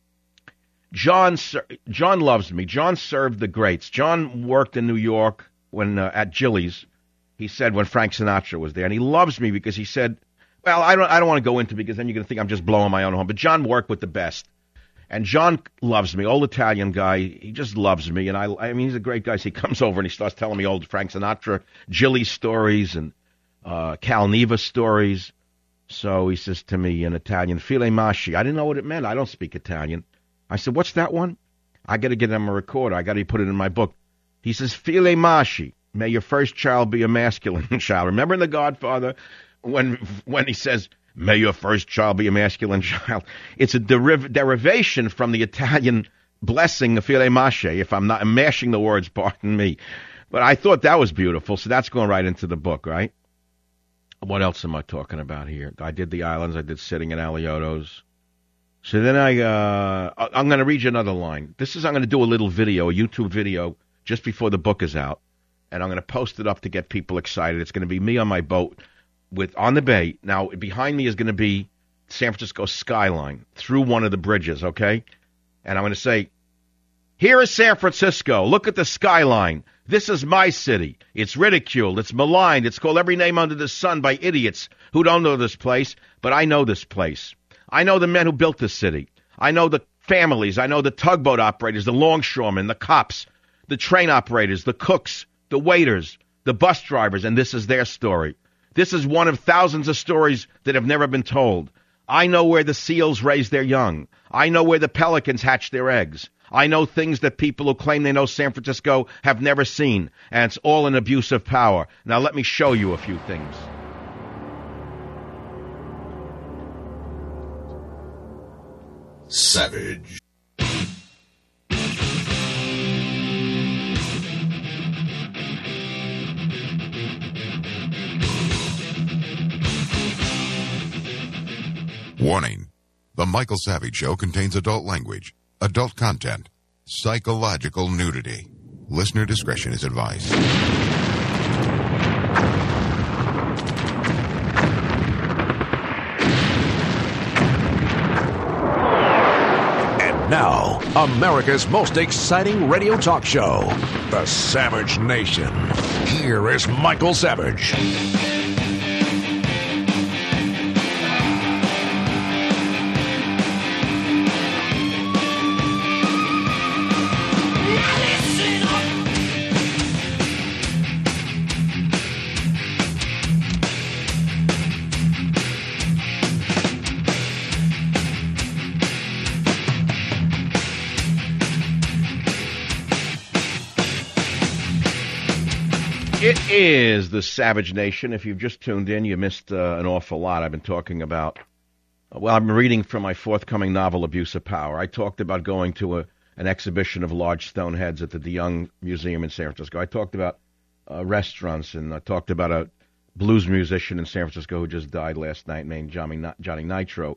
John, John loves me. John served the greats. John worked in New York when uh, at Gillies. He said when Frank Sinatra was there, and he loves me because he said, well, I don't, I don't want to go into it because then you're going to think I'm just blowing my own horn. But John worked with the best, and John loves me. Old Italian guy, he just loves me, and I, I mean, he's a great guy. So he comes over and he starts telling me old Frank Sinatra, Gillies stories, and uh, Cal Neva stories. So he says to me in Italian, "File masci." I didn't know what it meant. I don't speak Italian. I said, "What's that one?" I got to get it on my recorder. I got to put it in my book. He says, "File masci. May your first child be a masculine child." Remember in The Godfather when when he says, "May your first child be a masculine child"? It's a deriv- derivation from the Italian blessing of "File masci." If I'm not I'm mashing the words, pardon me. But I thought that was beautiful, so that's going right into the book, right? What else am I talking about here? I did the islands. I did sitting in Alioto's. So then I, uh, I'm going to read you another line. This is, I'm going to do a little video, a YouTube video, just before the book is out. And I'm going to post it up to get people excited. It's going to be me on my boat with on the bay. Now, behind me is going to be San Francisco skyline through one of the bridges, okay? And I'm going to say, here is San Francisco. Look at the skyline. This is my city. It's ridiculed. It's maligned. It's called every name under the sun by idiots who don't know this place, but I know this place. I know the men who built this city. I know the families. I know the tugboat operators, the longshoremen, the cops, the train operators, the cooks, the waiters, the bus drivers, and this is their story. This is one of thousands of stories that have never been told. I know where the seals raise their young. I know where the pelicans hatch their eggs. I know things that people who claim they know San Francisco have never seen, and it's all an abuse of power. Now let me show you a few things. Savage. Warning. The Michael Savage Show contains adult language, adult content, psychological nudity. Listener discretion is advised. And now, America's most exciting radio talk show, The Savage Nation. Here is Michael Savage. It is the Savage Nation. If you've just tuned in, you missed uh, an awful lot. I've been talking about, well, I'm reading from my forthcoming novel, Abuse of Power. I talked about going to a, an exhibition of large stone heads at the DeYoung Museum in San Francisco. I talked about uh, restaurants, and I talked about a blues musician in San Francisco who just died last night named Johnny, Johnny Nitro.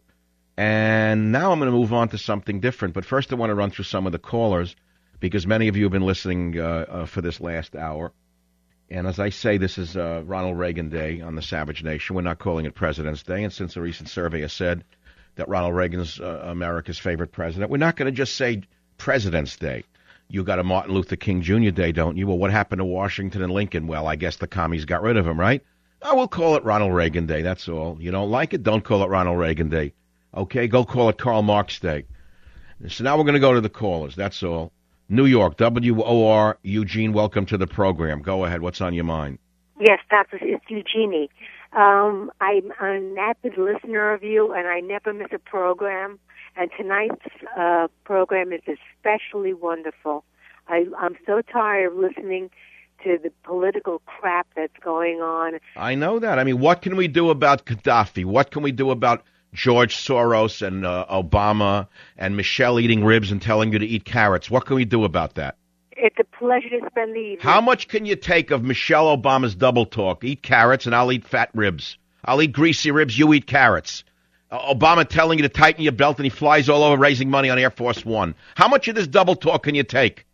And now I'm going to move on to something different. But first I want to run through some of the callers, because many of you have been listening uh, uh, for this last hour. And as I say, this is uh, Ronald Reagan Day on the Savage Nation. We're not calling it President's Day. And since a recent survey has said that Ronald Reagan's uh, America's favorite president, we're not going to just say President's Day. You got a Martin Luther King Junior Day, don't you? Well, what happened to Washington and Lincoln? Well, I guess the commies got rid of him, right? I will call it Ronald Reagan Day, that's all. You don't like it? Don't call it Ronald Reagan Day. Okay, go call it Karl Marx Day. So now we're going to go to the callers, that's all. New York, W O R, Eugene, welcome to the program. Go ahead. What's on your mind? Yes, Doctor, it's Eugenie. Um, I'm an avid listener of you, and I never miss a program. And tonight's uh, program is especially wonderful. I, I'm so tired of listening to the political crap that's going on. I know that. I mean, what can we do about Gaddafi? What can we do about George Soros and uh, Obama and Michelle eating ribs and telling you to eat carrots? What can we do about that? It's a pleasure to spend the evening. How much can you take of Michelle Obama's double talk? Eat carrots and I'll eat fat ribs. I'll eat greasy ribs, you eat carrots. Uh, Obama telling you to tighten your belt and he flies all over raising money on Air Force One. How much of this double talk can you take?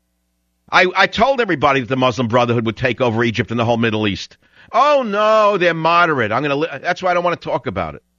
I, I told everybody that the Muslim Brotherhood would take over Egypt and the whole Middle East. Oh, no, they're moderate. I'm gonna. Li- that's why I don't want to talk about it.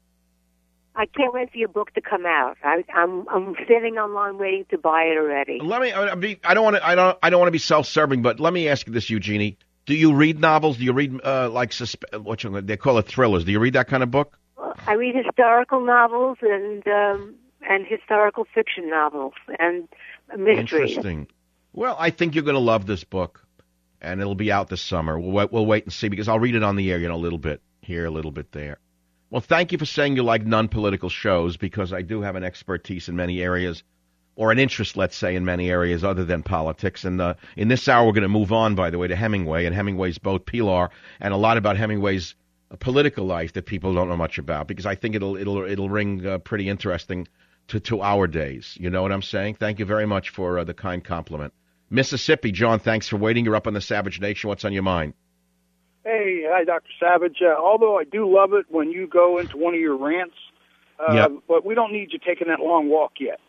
I can't wait for your book to come out. I, I'm I'm sitting online waiting to buy it already. Let me. I, be, I don't want to. I don't. I don't want to be self-serving, but let me ask you this, Eugenie. Do you read novels? Do you read uh, like susp- what you, they call it thrillers? Do you read that kind of book? I read historical novels and um, and historical fiction novels and mysteries. Interesting. Well, I think you're going to love this book, and it'll be out this summer. We'll wait, we'll wait and see, because I'll read it on the air, you know, a little bit here, a little bit there. Well, thank you for saying you like non-political shows, because I do have an expertise in many areas, or an interest, let's say, in many areas other than politics. And uh, in this hour, we're going to move on, by the way, to Hemingway, and Hemingway's Boat Pilar, and a lot about Hemingway's uh, political life that people don't know much about, because I think it'll it'll it'll ring uh, pretty interesting to, to our days. You know what I'm saying? Thank you very much for uh, the kind compliment. Mississippi, John, thanks for waiting. You're up on the Savage Nation. What's on your mind? Hey, hi, Doctor Savage. Uh, although I do love it when you go into one of your rants, uh, yep. but we don't need you taking that long walk yet.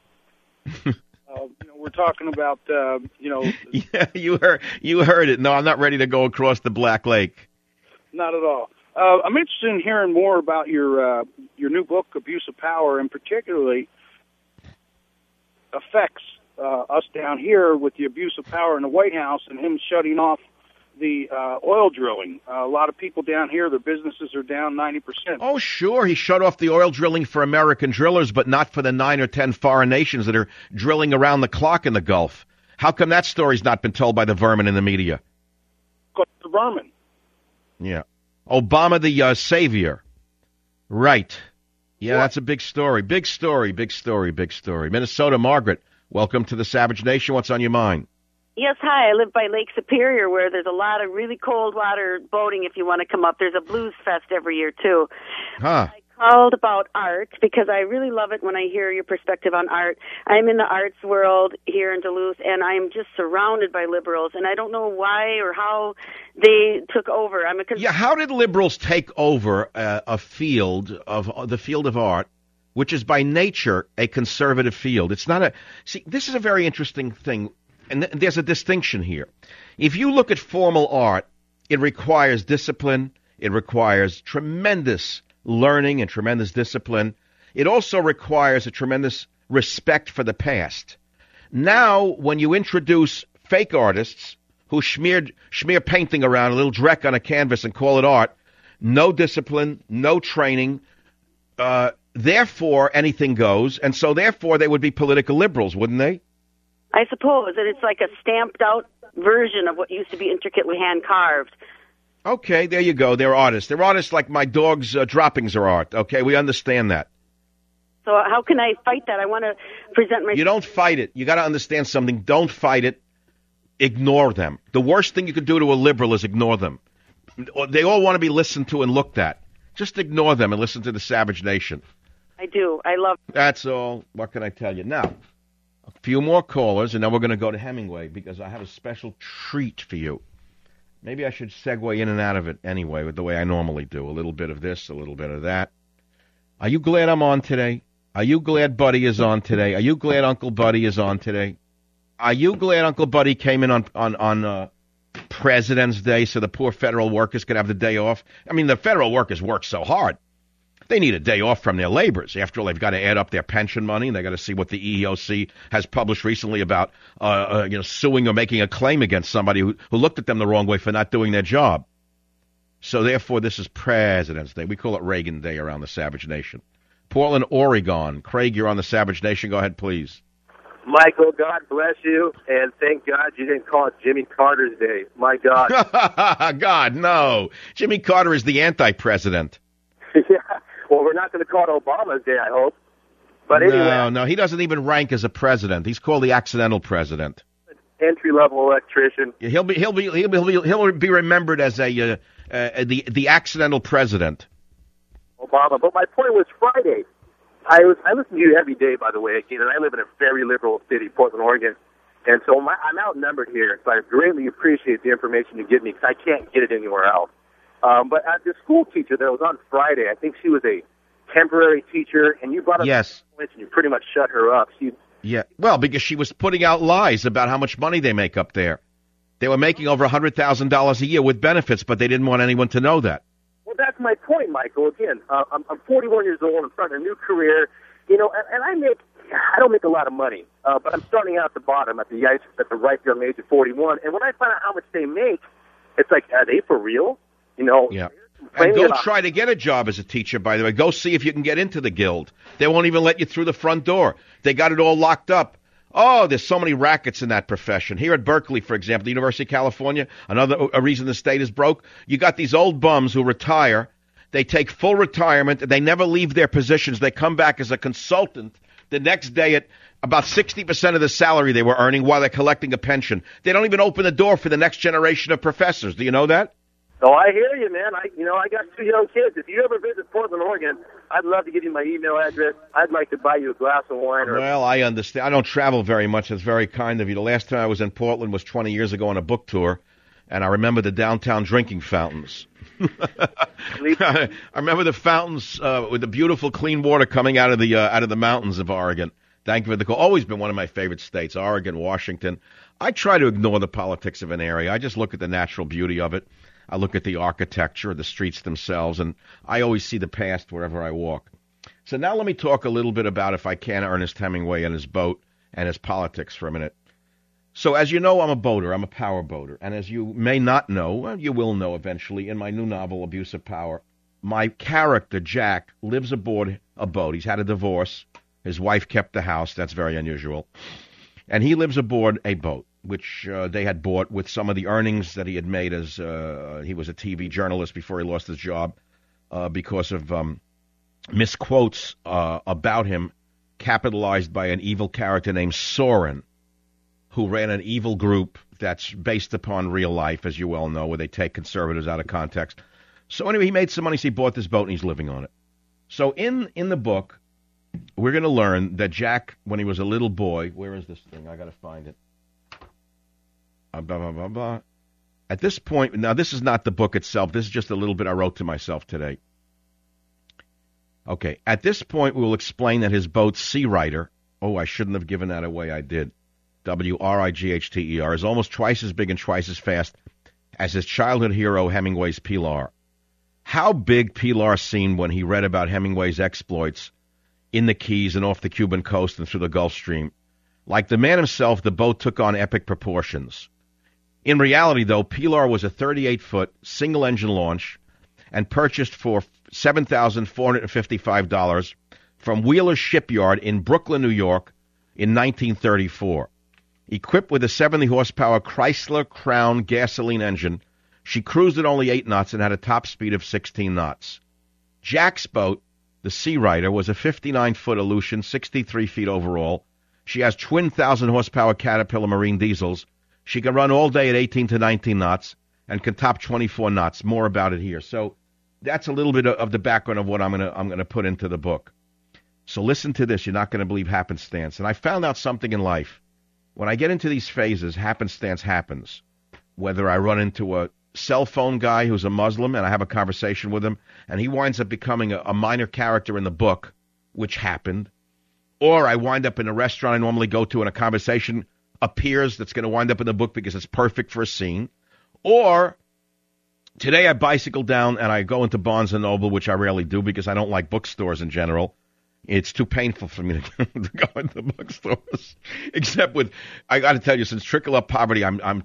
uh, you know, we're talking about, uh, you know... Yeah, you heard, you heard it. No, I'm not ready to go across the Black Lake. Not at all. Uh, I'm interested in hearing more about your uh, your new book, Abuse of Power, and particularly affects uh, us down here with the abuse of power in the White House and him shutting off the uh, oil drilling. Uh, a lot of people down here, their businesses are down ninety percent. Oh, sure. He shut off the oil drilling for American drillers, but not for the nine or ten foreign nations that are drilling around the clock in the Gulf. How come that story's not been told by the vermin in the media? The vermin. Yeah. Obama the uh, savior. Right. Yeah, What? that's a big story. Big story, big story, big story. Minnesota, Margaret, welcome to the Savage Nation. What's on your mind? Yes, hi. I live by Lake Superior, where there's a lot of really cold water boating if you want to come up. There's a blues fest every year, too. Huh. I called about art because I really love it when I hear your perspective on art. I'm in the arts world here in Duluth, and I'm just surrounded by liberals, and I don't know why or how they took over. I'm a cons- Yeah, how did liberals take over uh, a field of uh, the field of art, which is by nature a conservative field? It's not a... See, this is a very interesting thing, and th- there's a distinction here. If you look at formal art, it requires discipline, it requires tremendous learning and tremendous discipline. It also requires a tremendous respect for the past. Now, when you introduce fake artists who smeared, smear painting around a little dreck on a canvas and call it art, no discipline, no training, uh, therefore anything goes, and so therefore they would be political liberals, wouldn't they? I suppose that it's like a stamped-out version of what used to be intricately hand-carved. Okay, there you go. They're artists. They're artists like my dog's uh, droppings are art. Okay, we understand that. So how can I fight that? I want to present my... You don't fight it. You got to understand something. Don't fight it. Ignore them. The worst thing you could do to a liberal is ignore them. They all want to be listened to and looked at. Just ignore them and listen to the Savage Nation. I do. I love... That's all. What can I tell you? Now, a few more callers, and then we're going to go to Hemingway because I have a special treat for you. Maybe I should segue in and out of it anyway with the way I normally do. A little bit of this, a little bit of that. Are you glad I'm on today? Are you glad Buddy is on today? Are you glad Uncle Buddy is on today? Are you glad Uncle Buddy came in on on, on uh, President's Day so the poor federal workers could have the day off? I mean, the federal workers work so hard. They need a day off from their labors. After all, they've got to add up their pension money, and they've got to see what the E E O C has published recently about uh, uh, you know, suing or making a claim against somebody who, who looked at them the wrong way for not doing their job. So therefore, this is President's Day. We call it Reagan Day around the Savage Nation. Portland, Oregon. Craig, you're on the Savage Nation. Go ahead, please. Michael, God bless you, and thank God you didn't call it Jimmy Carter's Day. My God. God, no. Jimmy Carter is the anti-president. Yeah. Well, we're not going to call it Obama's Day, I hope. But anyway. No, no, he doesn't even rank as a president. He's called the accidental president. Entry-level electrician. He'll be he'll be he'll be he'll be remembered as a uh, uh, the the accidental president. Obama. But my point was Friday. I was I listen to you every day, by the way, again, and I live in a very liberal city, Portland, Oregon. And so my, I'm outnumbered here, so I greatly appreciate the information you give me because I can't get it anywhere else. Um, but uh, the school teacher that was on Friday, I think she was a temporary teacher, and you brought up yes. points and you pretty much shut her up. She, yeah, well, because she was putting out lies about how much money they make up there. They were making over one hundred thousand dollars a year with benefits, but they didn't want anyone to know that. Well, that's my point, Michael. Again, uh, I'm, I'm forty-one years old. I'm starting a new career, you know, and, and I make I don't make a lot of money, uh, but I'm starting out at the bottom at the at the ripe young age of forty-one. And when I find out how much they make, it's like, are they for real? You know, yeah. And go try to get a job as a teacher, by the way. Go see if you can get into the guild. They won't even let you through the front door. They got it all locked up. Oh, there's so many rackets in that profession. Here at Berkeley, for example, the University of California, another a reason the state is broke, you got these old bums who retire. They take full retirement. They never leave their positions. They come back as a consultant the next day at about sixty percent of the salary they were earning while they're collecting a pension. They don't even open the door for the next generation of professors. Do you know that? Oh, I hear you, man. I, you know, I got two young kids. If you ever visit Portland, Oregon, I'd love to give you my email address. I'd like to buy you a glass of wine. Or well, I understand. I don't travel very much. It's very kind of you. The last time I was in Portland was twenty years ago on a book tour, and I remember the downtown drinking fountains. I remember the fountains uh, with the beautiful clean water coming out of the uh, out of the mountains of Oregon. Thank you for the call. Always been one of my favorite states, Oregon, Washington. I try to ignore the politics of an area. I just look at the natural beauty of it. I look at the architecture, the streets themselves, and I always see the past wherever I walk. So now let me talk a little bit about, if I can, Ernest Hemingway and his boat and his politics for a minute. So as you know, I'm a boater. I'm a power boater. And as you may not know, well, you will know eventually, in my new novel, Abuse of Power, my character, Jack, lives aboard a boat. He's had a divorce. His wife kept the house. That's very unusual. And he lives aboard a boat, which uh, they had bought with some of the earnings that he had made as uh, he was a T V journalist before he lost his job uh, because of um, misquotes uh, about him capitalized by an evil character named Soren, who ran an evil group that's based upon real life, as you well know, where they take conservatives out of context. So anyway, he made some money, so he bought this boat, and he's living on it. So in, in the book, we're going to learn that Jack, when he was a little boy, where is this thing? I got to find it. Uh, blah, blah, blah, blah. At this point, now this is not the book itself. This is just a little bit I wrote to myself today. Okay, at this point, we will explain that his boat, Sea Rider, oh, I shouldn't have given that away, I did, W R I G H T E R, is almost twice as big and twice as fast as his childhood hero, Hemingway's Pilar. How big Pilar seemed when he read about Hemingway's exploits in the Keys and off the Cuban coast and through the Gulf Stream. Like the man himself, the boat took on epic proportions. In reality, though, Pilar was a thirty-eight foot single-engine launch and purchased for seven thousand four hundred fifty-five dollars from Wheeler Shipyard in Brooklyn, New York, in nineteen thirty-four. Equipped with a seventy horsepower Chrysler Crown gasoline engine, she cruised at only eight knots and had a top speed of sixteen knots. Jack's boat, the Sea Rider, was a fifty-nine foot Aleutian, sixty-three feet overall. She has twin one thousand horsepower Caterpillar marine diesels. She can run all day at eighteen to nineteen knots and can top twenty-four knots. More about it here. So that's a little bit of the background of what I'm going to I'm going to put into the book. So listen to this. You're not going to believe happenstance. And I found out something in life. When I get into these phases, happenstance happens. Whether I run into a cell phone guy who's a Muslim and I have a conversation with him, and he winds up becoming a, a minor character in the book, which happened. Or I wind up in a restaurant I normally go to and a conversation appears that's going to wind up in the book because it's perfect for a scene. Or today I bicycle down and I go into Barnes and Noble, which I rarely do because I don't like bookstores in general. It's too painful for me to, to go into bookstores. Except with, I got to tell you, since Trickle Up Poverty, I'm, I'm,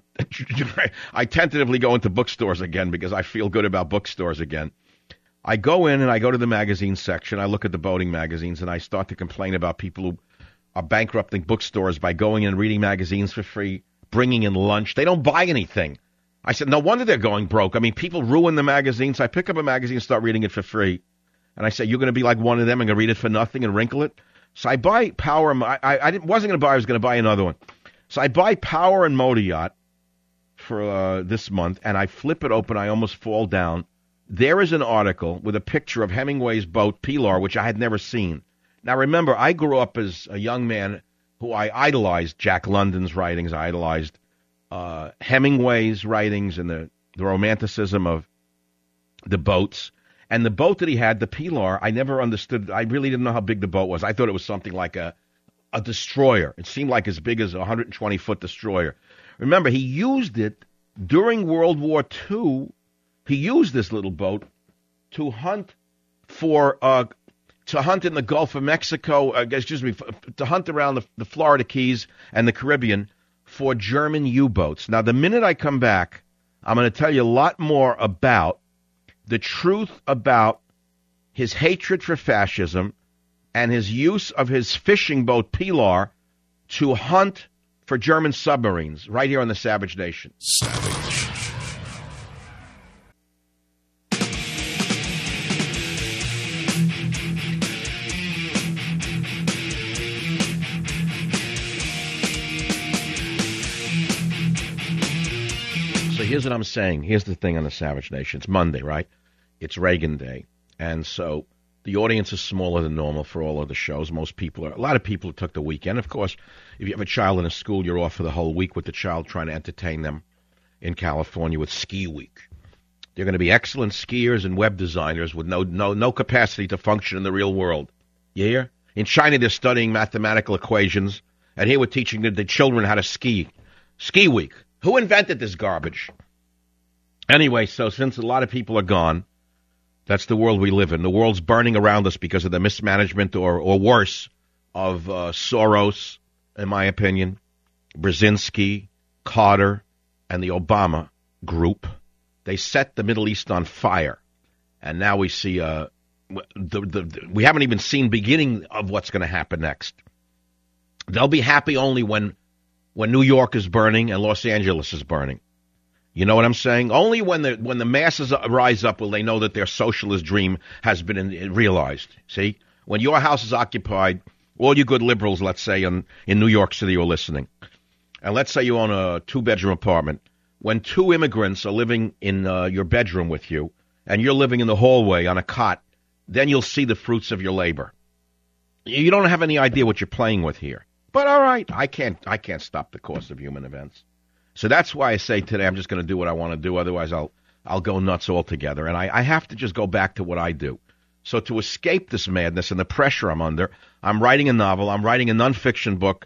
I tentatively go into bookstores again because I feel good about bookstores again. I go in and I go to the magazine section. I look at the boating magazines and I start to complain about people who are bankrupting bookstores by going in and reading magazines for free, bringing in lunch. They don't buy anything. I said, no wonder they're going broke. I mean, people ruin the magazines. I pick up a magazine and start reading it for free. And I say, you're going to be like one of them and going to read it for nothing and wrinkle it? So I buy Power. I, I didn't, wasn't going to buy I was going to buy another one. So I buy Power and Motor Yacht for uh, this month, and I flip it open. I almost fall down. There is an article with a picture of Hemingway's boat, Pilar, which I had never seen. Now, remember, I grew up as a young man who I idolized Jack London's writings. I idolized uh, Hemingway's writings and the, the romanticism of the boats. And the boat that he had, the Pilar, I never understood. I really didn't know how big the boat was. I thought it was something like a, a destroyer. It seemed like as big as a one hundred twenty foot destroyer. Remember, he used it during World War Two. He used this little boat to hunt for, uh, to hunt in the Gulf of Mexico, uh, excuse me, to hunt around the, the Florida Keys and the Caribbean for German U-boats. Now, the minute I come back, I'm going to tell you a lot more about the truth about his hatred for fascism and his use of his fishing boat, Pilar, to hunt for German submarines right here on the Savage Nation. Savage. Here's what I'm saying. Here's the thing on the Savage Nation. It's Monday, right? It's Reagan Day. And so the audience is smaller than normal for all of the shows. Most people are, a lot of people took the weekend. Of course, if you have a child in a school, you're off for the whole week with the child trying to entertain them in California with Ski Week. They're going to be excellent skiers and web designers with no no no capacity to function in the real world. You hear? In China, they're studying mathematical equations, and here we're teaching the, the children how to ski. Ski Week. Who invented this garbage? Anyway, so since a lot of people are gone, that's the world we live in. The world's burning around us because of the mismanagement or, or worse of uh, Soros, in my opinion, Brzezinski, Carter, and the Obama group. They set the Middle East on fire. And now we see, uh, the, the, the, we haven't even seen beginning of what's going to happen next. They'll be happy only when, when New York is burning and Los Angeles is burning. You know what I'm saying? Only when the when the masses rise up will they know that their socialist dream has been in, realized. See? When your house is occupied, all you good liberals, let's say, in, in New York City are listening, and let's say you own a two-bedroom apartment, when two immigrants are living in uh, your bedroom with you, and you're living in the hallway on a cot, then you'll see the fruits of your labor. You don't have any idea what you're playing with here. But all right, I can't I can't stop the course of human events. So that's why I say today I'm just going to do what I want to do. Otherwise, I'll I'll go nuts altogether. And I, I have to just go back to what I do. So to escape this madness and the pressure I'm under, I'm writing a novel. I'm writing a nonfiction book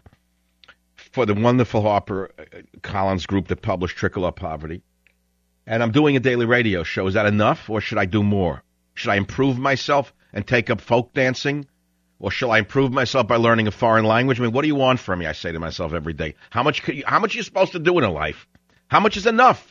for the wonderful Harper Collins group that published Trickle Up Poverty. And I'm doing a daily radio show. Is that enough, or should I do more? Should I improve myself and take up folk dancing? Or shall I improve myself by learning a foreign language? I mean, what do you want from me? I say to myself every day. How much could you, how much are you supposed to do in a life? How much is enough?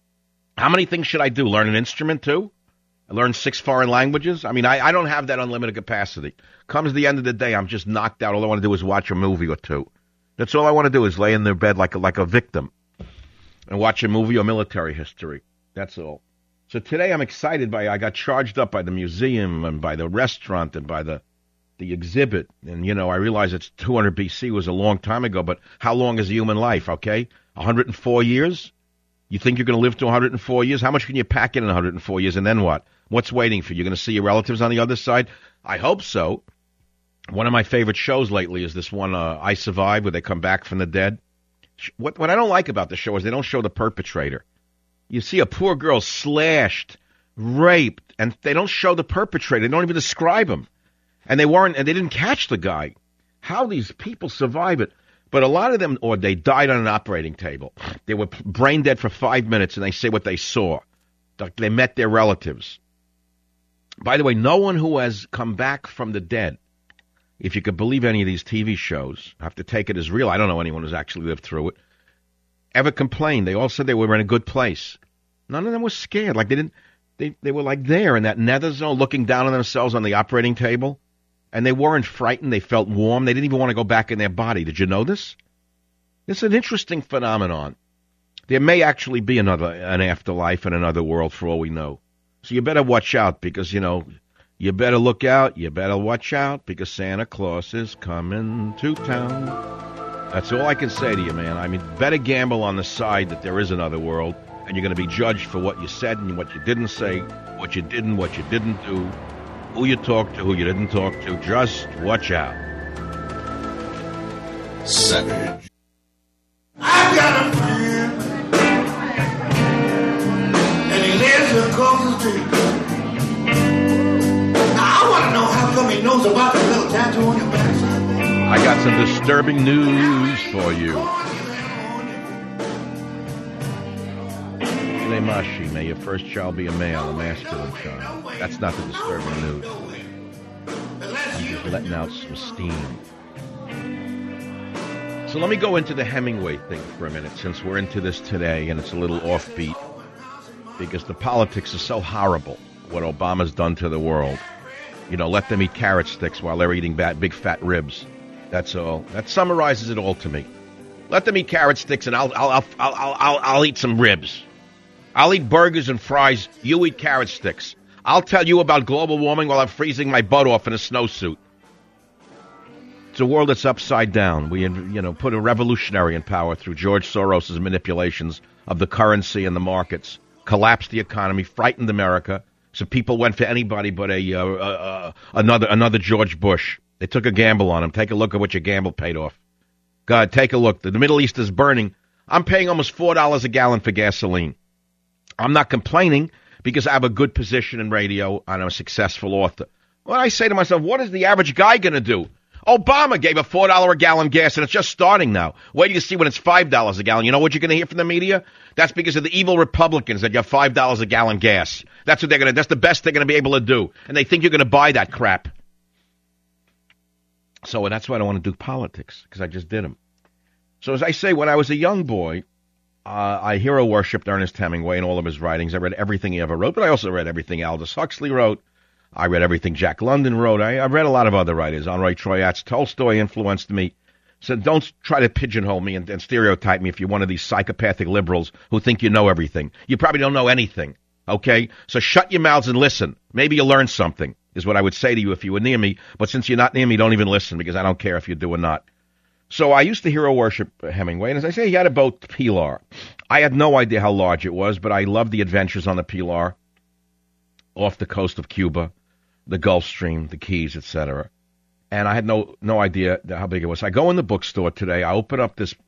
How many things should I do? Learn an instrument too? I learn six foreign languages? I mean, I, I don't have that unlimited capacity. Comes the end of the day, I'm just knocked out. All I want to do is watch a movie or two. That's all I want to do is lay in their bed like a, like a victim and watch a movie or military history. That's all. So today I'm excited by, I got charged up by the museum and by the restaurant and by the the exhibit, and, you know, I realize it's two hundred B C was a long time ago, but how long is a human life, okay? one hundred four years? You think you're going to live to one hundred four years? How much can you pack in one hundred four years, and then what? What's waiting for you? You're going to see your relatives on the other side? I hope so. One of my favorite shows lately is this one, uh, I Survive, where they come back from the dead. What, what I don't like about the show is they don't show the perpetrator. You see a poor girl slashed, raped, and they don't show the perpetrator. They don't even describe him. And they weren't, and they didn't catch the guy. How these people survive it? But a lot of them, or they died on an operating table. They were brain dead for five minutes, and they say what they saw. They met their relatives. By the way, no one who has come back from the dead, if you could believe any of these T V shows, I have to take it as real. I don't know anyone who's actually lived through it, ever complained. They all said they were in a good place. None of them were scared. Like they didn't. They they were like there in that nether zone, looking down on themselves on the operating table. And they weren't frightened. They felt warm. They didn't even want to go back in their body. Did you know this? It's an interesting phenomenon. There may actually be another an afterlife and another world for all we know. So you better watch out because, you know, you better look out. You better watch out because Santa Claus is coming to town. That's all I can say to you, man. I mean, better gamble on the side that there is another world, and you're going to be judged for what you said and what you didn't say, what you did and what you didn't do. Who you talked to, who you didn't talk to, just watch out. Savage. I've got a friend, and he lives across the street. Now, I want to know how come he knows about the little tattoo on your backside. I got some disturbing news for you. Mashi, may your first child be a male, a masculine child. That's not the disturbing news. I'm just letting out some steam. So let me go into the Hemingway thing for a minute, since we're into this today and it's a little offbeat, because the politics is so horrible, what Obama's done to the world. You know, let them eat carrot sticks while they're eating bad, big fat ribs. That's all. That summarizes it all to me. Let them eat carrot sticks and I'll, I'll, I'll, I'll, I'll, I'll eat some ribs. I'll eat burgers and fries. You eat carrot sticks. I'll tell you about global warming while I'm freezing my butt off in a snowsuit. It's a world that's upside down. We, you know, put a revolutionary in power through George Soros' manipulations of the currency and the markets, collapsed the economy, frightened America, so people went for anybody but a uh, uh, another another George Bush. They took a gamble on him. Take a look at what your gamble paid off. God, take a look. The Middle East is burning. I'm paying almost four dollars a gallon for gasoline. I'm not complaining because I have a good position in radio and I'm a successful author. Well, I say to myself, what is the average guy going to do? Obama gave a four dollars a gallon gas, and it's just starting now. Wait till you see when it's five dollars a gallon. You know what you're going to hear from the media? That's because of the evil Republicans that got five dollars a gallon gas. That's what they're going to, that's the best they're going to be able to do. And they think you're going to buy that crap. So that's why I don't want to do politics, because I just did them. So as I say, when I was a young boy, uh, I hero worshipped Ernest Hemingway and all of his writings. I read everything he ever wrote, but I also read everything Aldous Huxley wrote. I read everything Jack London wrote. I, I read a lot of other writers. Henri Troyat's Tolstoy influenced me. So don't try to pigeonhole me and, and stereotype me if you're one of these psychopathic liberals who think you know everything. You probably don't know anything, okay? So shut your mouths and listen. Maybe you'll learn something, is what I would say to you if you were near me. But since you're not near me, don't even listen, because I don't care if you do or not. So I used to hero worship Hemingway, and as I say, he had a boat, Pilar. I had no idea how large it was, but I loved the adventures on the Pilar off the coast of Cuba, the Gulf Stream, the Keys, et cetera. And I had no no idea how big it was. I go in the bookstore today, I open up this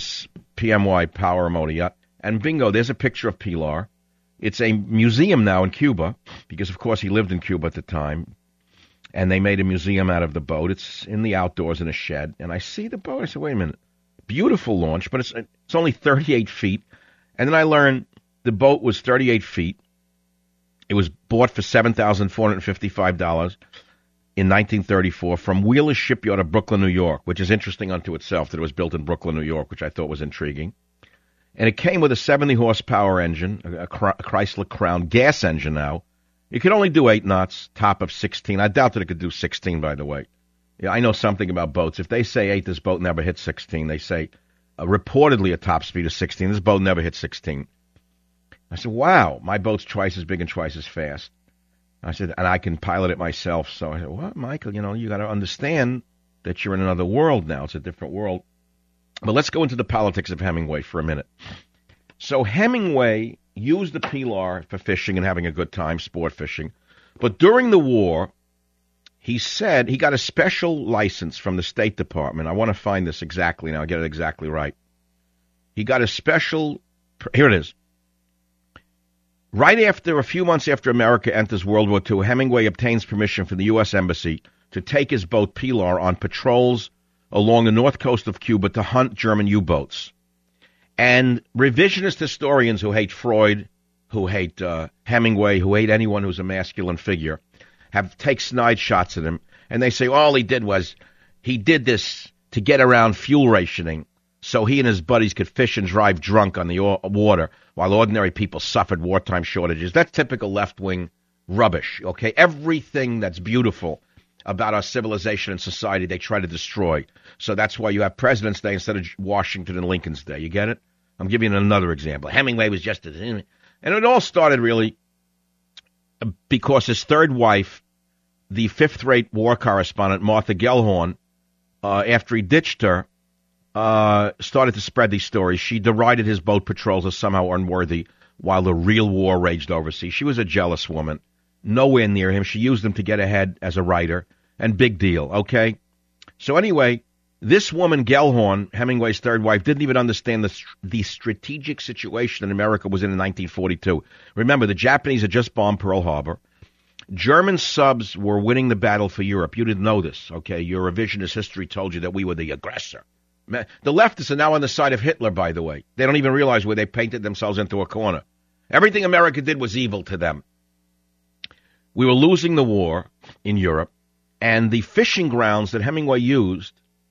P M Y Power Motor Yacht, and bingo, there's a picture of Pilar. It's a museum now in Cuba, because, of course, he lived in Cuba at the time. And they made a museum out of the boat. It's in the outdoors in a shed. And I see the boat. I said, wait a minute. Beautiful launch, but it's it's only thirty-eight feet. And then I learned the boat was thirty-eight feet. It was bought for seven thousand four hundred fifty-five dollars in nineteen thirty-four from Wheeler's Shipyard of Brooklyn, New York, which is interesting unto itself that it was built in Brooklyn, New York, which I thought was intriguing. And it came with a seventy horsepower engine, a Chrysler Crown gas engine now. It could only do eight knots, top of sixteen. I doubt that it could do sixteen, by the way. Yeah, I know something about boats. If they say eight, this boat never hit sixteen. They say uh, reportedly a top speed of sixteen. This boat never hit sixteen. I said, wow, my boat's twice as big and twice as fast. I said, and I can pilot it myself. So I said, what, Michael, you know, you got to understand that you're in another world now. It's a different world. But let's go into the politics of Hemingway for a minute. So Hemingway used the Pilar for fishing and having a good time, sport fishing. But during the war, he said he got a special license from the State Department. I want to find this exactly now, get it exactly right. He got a special, here it is. Right after, a few months after America enters World War Two, Hemingway obtains permission from the U S Embassy to take his boat Pilar on patrols along the north coast of Cuba to hunt German U-boats. And revisionist historians who hate Freud, who hate uh, Hemingway, who hate anyone who's a masculine figure, have take snide shots at him. And they say all he did was he did this to get around fuel rationing so he and his buddies could fish and drive drunk on the o- water while ordinary people suffered wartime shortages. That's typical left-wing rubbish, okay? Everything that's beautiful about our civilization and society, they try to destroy. So that's why you have President's Day instead of Washington and Lincoln's Day. You get it? I'm giving you another example. Hemingway was just... A, and it all started, really, because his third wife, the fifth-rate war correspondent, Martha Gellhorn, uh, after he ditched her, uh, started to spread these stories. She derided his boat patrols as somehow unworthy while the real war raged overseas. She was a jealous woman. Nowhere near him. She used him to get ahead as a writer. And big deal, okay? So anyway, this woman, Gellhorn, Hemingway's third wife, didn't even understand the, the strategic situation that America was in in nineteen forty-two. Remember, the Japanese had just bombed Pearl Harbor. German subs were winning the battle for Europe. You didn't know this, okay? Your revisionist history told you that we were the aggressor. The leftists are now on the side of Hitler, by the way. They don't even realize where they painted themselves into a corner. Everything America did was evil to them. We were losing the war in Europe. And the fishing grounds that Hemingway used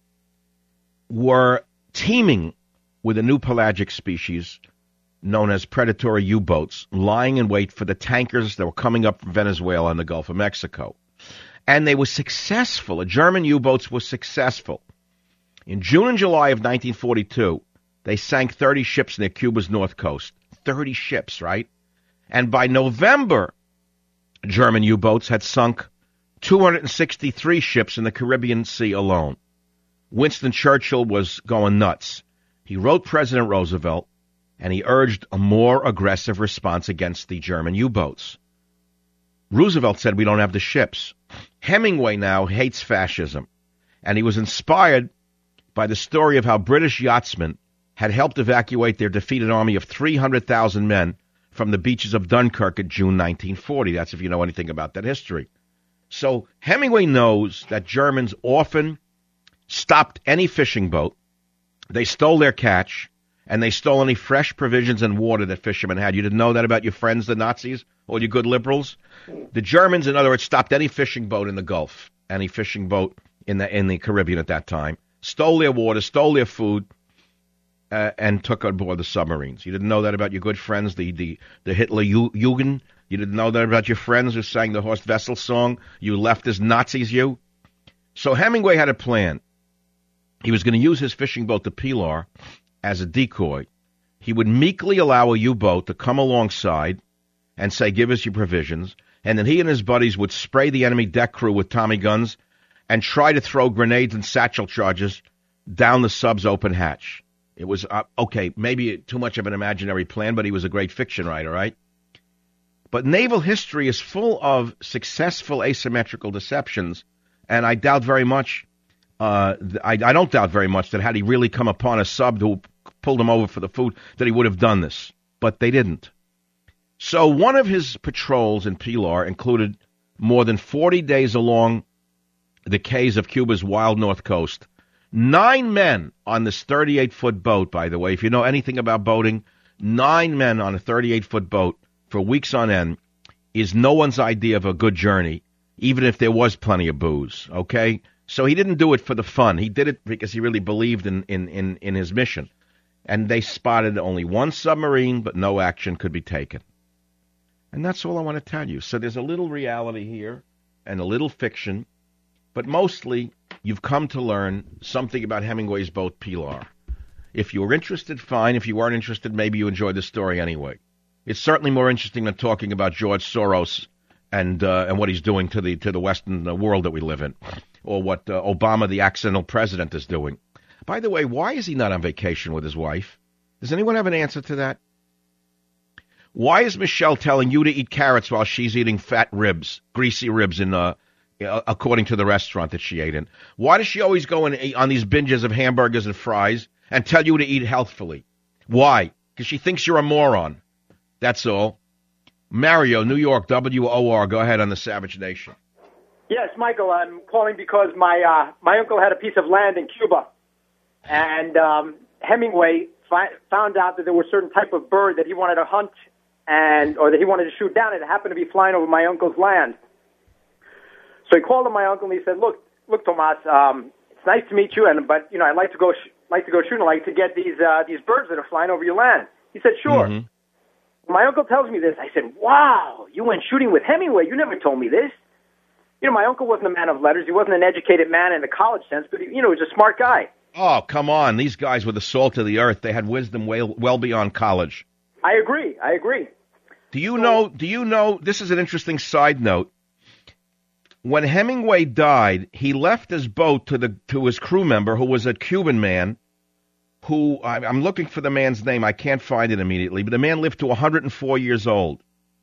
were teeming with a new pelagic species known as predatory U-boats, lying in wait for the tankers that were coming up from Venezuela and the Gulf of Mexico. And they were successful. The German U-boats were successful. In June and July of nineteen forty-two, they sank thirty ships near Cuba's north coast. thirty ships, right? And by November, German U-boats had sunk two hundred sixty-three ships in the Caribbean Sea alone. Winston Churchill was going nuts. He wrote President Roosevelt, and he urged a more aggressive response against the German U-boats. Roosevelt said, we don't have the ships. Hemingway now hates fascism, and he was inspired by the story of how British yachtsmen had helped evacuate their defeated army of three hundred thousand men from the beaches of Dunkirk in June nineteen forty. That's if you know anything about that history. So Hemingway knows that Germans often stopped any fishing boat. They stole their catch, and they stole any fresh provisions and water that fishermen had. You didn't know that about your friends, the Nazis, or your good liberals? The Germans, in other words, stopped any fishing boat in the Gulf, any fishing boat in the in the Caribbean at that time, stole their water, stole their food, uh, and took on board the submarines. You didn't know that about your good friends, the, the, the Hitler Jugend? You didn't know that about your friends who sang the Horst Wessel song, you leftist Nazis, you? So Hemingway had a plan. He was going to use his fishing boat, the Pilar, as a decoy. He would meekly allow a U-boat to come alongside and say, give us your provisions, and then he and his buddies would spray the enemy deck crew with Tommy guns and try to throw grenades and satchel charges down the sub's open hatch. It was, uh, okay, maybe too much of an imaginary plan, but he was a great fiction writer, right? But naval history is full of successful asymmetrical deceptions, and I doubt very much, uh, I, I don't doubt very much that had he really come upon a sub who pulled him over for the food, that he would have done this. But they didn't. So one of his patrols in Pilar included more than forty days along the quays of Cuba's wild north coast. Nine men on this thirty-eight foot boat, by the way. If you know anything about boating, nine men on a thirty-eight foot boat for weeks on end is no one's idea of a good journey, even if there was plenty of booze, okay? So he didn't do it for the fun. He did it because he really believed in, in, in, in his mission. And they spotted only one submarine, but no action could be taken. And that's all I want to tell you. So there's a little reality here and a little fiction, but mostly you've come to learn something about Hemingway's boat, Pilar. If you were interested, fine. If you weren't interested, maybe you enjoyed the story anyway. It's certainly more interesting than talking about George Soros and uh, and what he's doing to the to the Western uh, world that we live in, or what uh, Obama, the accidental president, is doing. By the way, why is he not on vacation with his wife? Does anyone have an answer to that? Why is Michelle telling you to eat carrots while she's eating fat ribs, greasy ribs, in uh, according to the restaurant that she ate in? Why does she always go and eat on these binges of hamburgers and fries and tell you to eat healthfully? Why? Because she thinks you're a moron. That's all. Mario, New York, W O R. Go ahead on the Savage Nation. Yes, Michael, I'm calling because my uh, my uncle had a piece of land in Cuba, and um, Hemingway fi- found out that there was a certain type of bird that he wanted to hunt, and or that he wanted to shoot down, and it happened to be flying over my uncle's land. So he called him my uncle, and he said, "Look, look, Tomas, um, it's nice to meet you, and but you know, I'd like to go sh- like to go shooting, I'd like to get these uh, these birds that are flying over your land." He said, "Sure." Mm-hmm. My uncle tells me this. I said, "Wow, you went shooting with Hemingway. You never told me this." You know, my uncle wasn't a man of letters. He wasn't an educated man in the college sense, but, he, you know, he was a smart guy. Oh, come on. These guys were the salt of the earth. They had wisdom well, well beyond college. I agree. I agree. Do you know, do you know, this is an interesting side note. When Hemingway died, he left his boat to the to his crew member, who was a Cuban man, who, I'm looking for the man's name. I can't find it immediately, but the man lived to one hundred four years old.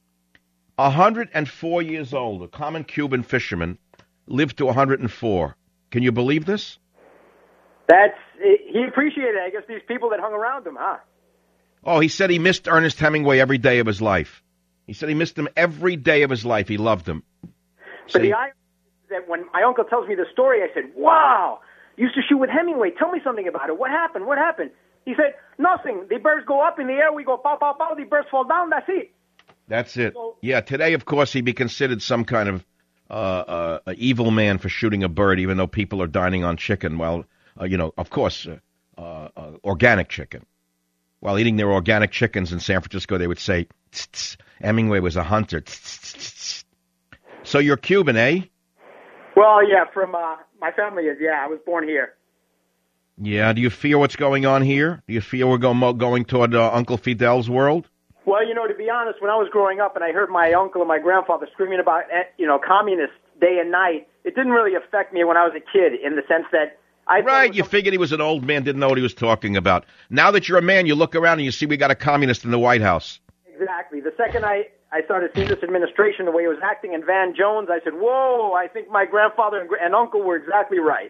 one hundred four years old, a common Cuban fisherman, lived to one hundred four. Can you believe this? That's, he appreciated it. I guess these people that hung around him, huh? Oh, he said he missed Ernest Hemingway every day of his life. He said he missed him every day of his life. He loved him. But the irony is that when my uncle tells me the story, I said, "Wow, you used to shoot with Hemingway. Tell me something about it. What happened? What happened?" He said, "Nothing. The birds go up in the air. We go pow, pow, pow. The birds fall down. That's it." That's it. Yeah, today, of course, he'd be considered some kind of uh, uh, a evil man for shooting a bird, even though people are dining on chicken. Well, uh, you know, of course, uh, uh, uh, organic chicken. While eating their organic chickens in San Francisco, they would say, tss, tss, Hemingway was a hunter. Tss, tss, tss. So you're Cuban, eh? Well, yeah, from uh, my family is, yeah, I was born here. Yeah, do you fear what's going on here? Do you fear we're go- going toward uh, Uncle Fidel's world? Well, you know, to be honest, when I was growing up and I heard my uncle and my grandfather screaming about, you know, communists day and night, it didn't really affect me when I was a kid in the sense that I Right, you figured he was an old man, didn't know what he was talking about. Now that you're a man, you look around and you see we got a communist in the White House. Exactly. The second I, I started seeing this administration, the way it was acting, and Van Jones, I said, whoa, I think my grandfather and, and uncle were exactly right.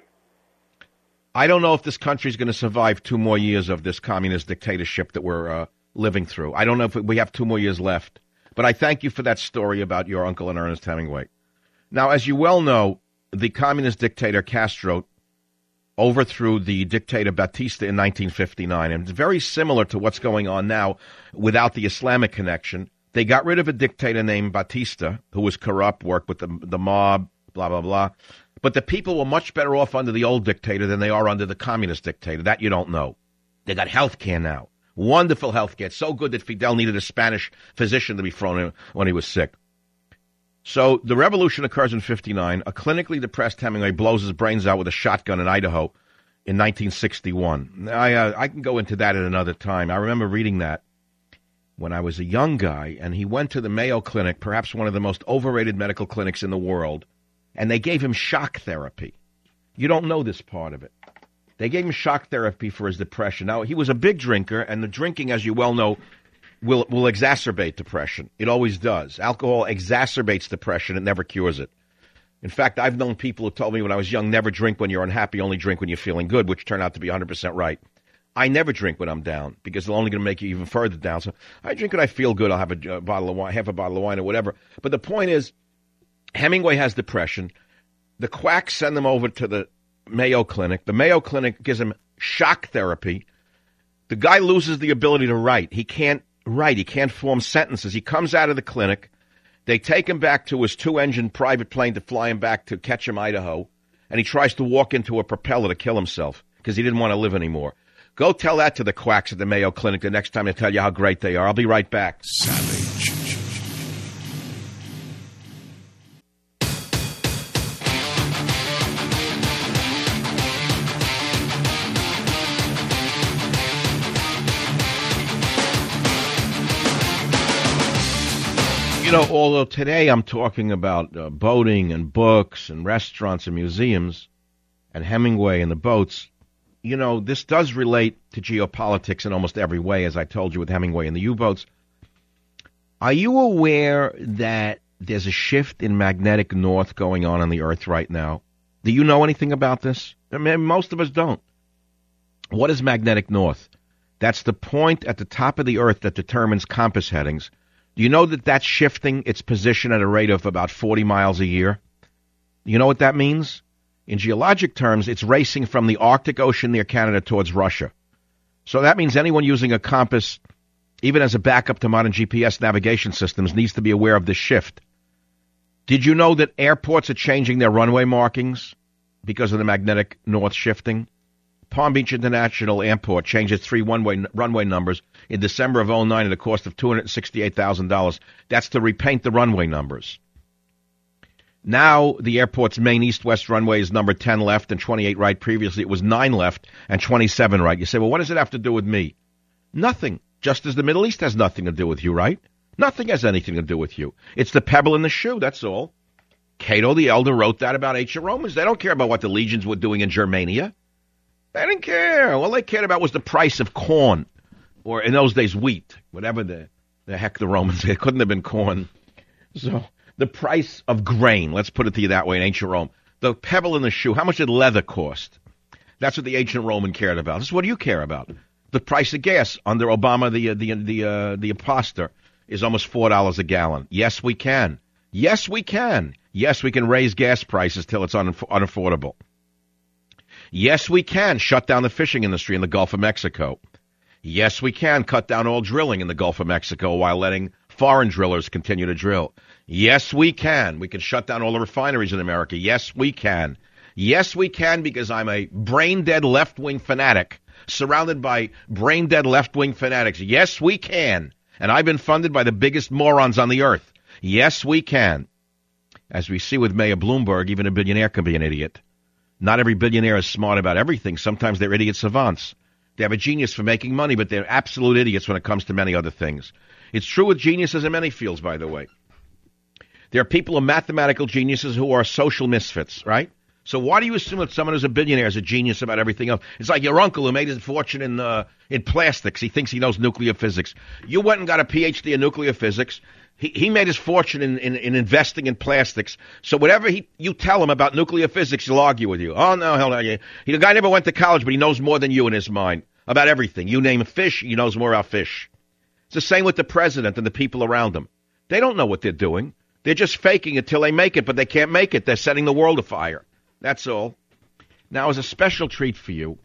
I don't know if this country's going to survive two more years of this communist dictatorship that we're uh, living through. I don't know if we have two more years left. But I thank you for that story about your uncle and Ernest Hemingway. Now, as you well know, the communist dictator Castro overthrew the dictator Batista in nineteen fifty-nine. And it's very similar to what's going on now without the Islamic connection. They got rid of a dictator named Batista, who was corrupt, worked with the, the mob, blah, blah, blah. But the people were much better off under the old dictator than they are under the communist dictator. That you don't know. They got health care now. Wonderful health care. So good that Fidel needed a Spanish physician to be thrown in when he was sick. So the revolution occurs in fifty-nine. A clinically depressed Hemingway blows his brains out with a shotgun in Idaho in nineteen sixty-one. I, uh, I can go into that at another time. I remember reading that when I was a young guy, and he went to the Mayo Clinic, perhaps one of the most overrated medical clinics in the world, and they gave him shock therapy. You don't know this part of it. They gave him shock therapy for his depression. Now, he was a big drinker, and the drinking, as you well know, will will exacerbate depression. It always does. Alcohol exacerbates depression. It never cures it. In fact, I've known people who told me when I was young, never drink when you're unhappy, only drink when you're feeling good, which turned out to be one hundred percent right. I never drink when I'm down because they're only going to make you even further down. So I drink when I feel good. I'll have a, a bottle of wine, half a bottle of wine or whatever. But the point is, Hemingway has depression. The quacks send them over to the Mayo Clinic. The Mayo Clinic gives him shock therapy. The guy loses the ability to write. He can't write. He can't form sentences. He comes out of the clinic. They take him back to his two-engine private plane to fly him back to Ketchum, Idaho, and he tries to walk into a propeller to kill himself because he didn't want to live anymore. Go tell that to the quacks at the Mayo Clinic the next time they tell you how great they are. I'll be right back. Savage. You know, although today I'm talking about uh, boating and books and restaurants and museums and Hemingway and the boats, you know, this does relate to geopolitics in almost every way, as I told you with Hemingway and the U-boats. Are you aware that there's a shift in magnetic north going on on the Earth right now? Do you know anything about this? I mean, most of us don't. What is magnetic north? That's the point at the top of the Earth that determines compass headings. Do you know that that's shifting its position at a rate of about forty miles a year? You know what that means? In geologic terms, it's racing from the Arctic Ocean near Canada towards Russia. So that means anyone using a compass, even as a backup to modern G P S navigation systems, needs to be aware of this shift. Did you know that airports are changing their runway markings because of the magnetic north shifting? Palm Beach International Airport changed its three runway, runway numbers in December of oh nine at a cost of two hundred sixty-eight thousand dollars. That's to repaint the runway numbers. Now the airport's main east-west runway is number ten left and twenty-eight right. Previously it was nine left and twenty-seven right. You say, well, what does it have to do with me? Nothing. Just as the Middle East has nothing to do with you, right? Nothing has anything to do with you. It's the pebble in the shoe, that's all. Cato the Elder wrote that about ancient Romans. They don't care about what the legions were doing in Germania. They didn't care. All they cared about was the price of corn, or in those days, wheat, whatever the, the heck the Romans, it couldn't have been corn. So the price of grain, let's put it to you that way in ancient Rome. The pebble in the shoe, how much did leather cost? That's what the ancient Roman cared about. This is what do you care about? The price of gas under Obama, the the the uh, the imposter, is almost four dollars a gallon. Yes, we can. Yes, we can. Yes, we can raise gas prices till it's un- unaffordable. Yes, we can shut down the fishing industry in the Gulf of Mexico. Yes, we can cut down all drilling in the Gulf of Mexico while letting foreign drillers continue to drill. Yes, we can. We can shut down all the refineries in America. Yes, we can. Yes, we can, because I'm a brain-dead left-wing fanatic surrounded by brain-dead left-wing fanatics. Yes, we can. And I've been funded by the biggest morons on the earth. Yes, we can. As we see with Mayor Bloomberg, even a billionaire can be an idiot. Not every billionaire is smart about everything. Sometimes they're idiot savants. They have a genius for making money, but they're absolute idiots when it comes to many other things. It's true with geniuses in many fields, by the way. There are people who are mathematical geniuses who are social misfits, right? So why do you assume that someone who's a billionaire is a genius about everything else? It's like your uncle who made his fortune in uh, in plastics. He thinks he knows nuclear physics. You went and got a P H D in nuclear physics. He, he made his fortune in, in, in investing in plastics. So whatever he, you tell him about nuclear physics, he'll argue with you. Oh, no, hell no. He, the guy never went to college, but he knows more than you in his mind about everything. You name a fish, he knows more about fish. It's the same with the president and the people around him. They don't know what they're doing. They're just faking it till they make it, but they can't make it. They're setting the world afire. That's all. Now, as a special treat for you,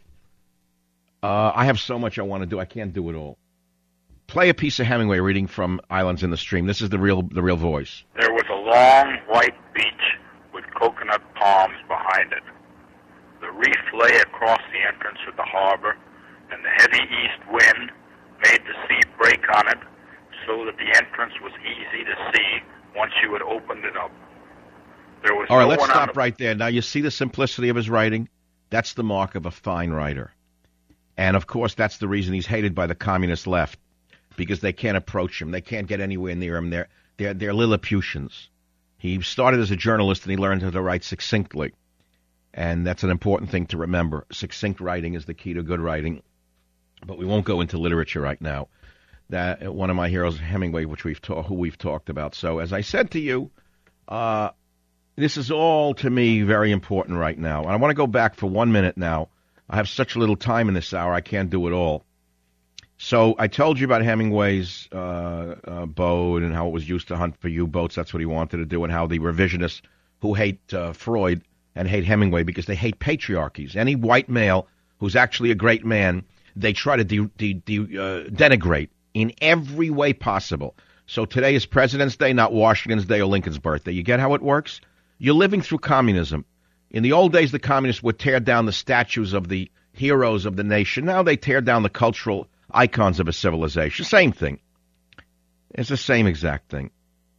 uh, I have so much I want to do. I can't do it all. Play a piece of Hemingway reading from Islands in the Stream. This is the real, the real voice. There was a long white beach with coconut palms behind it. The reef lay across the entrance of the harbor, and the heavy east wind made the sea break on it so that the entrance was easy to see once you had opened it up. There was All right, no let's one stop on the... right there. Now, you see the simplicity of his writing? That's the mark of a fine writer. And, of course, that's the reason he's hated by the communist left, because they can't approach him. They can't get anywhere near him. They're, they're, they're Lilliputians. He started as a journalist, and he learned how to write succinctly. And that's an important thing to remember. Succinct writing is the key to good writing. But we won't go into literature right now. That one of my heroes, Hemingway, which we've ta- who we've talked about. So, as I said to you, uh, this is all, to me, very important right now. And I want to go back for one minute now. I have such little time in this hour, I can't do it all. So I told you about Hemingway's uh, uh, boat and how it was used to hunt for U-boats. That's what he wanted to do, and how the revisionists who hate uh, Freud and hate Hemingway because they hate patriarchies. Any white male who's actually a great man, they try to de- de- de- uh, denigrate in every way possible. So today is President's Day, not Washington's Day or Lincoln's birthday. You get how it works? You're living through communism. In the old days, the communists would tear down the statues of the heroes of the nation. Now they tear down the cultural icons of a civilization. Same thing. It's the same exact thing.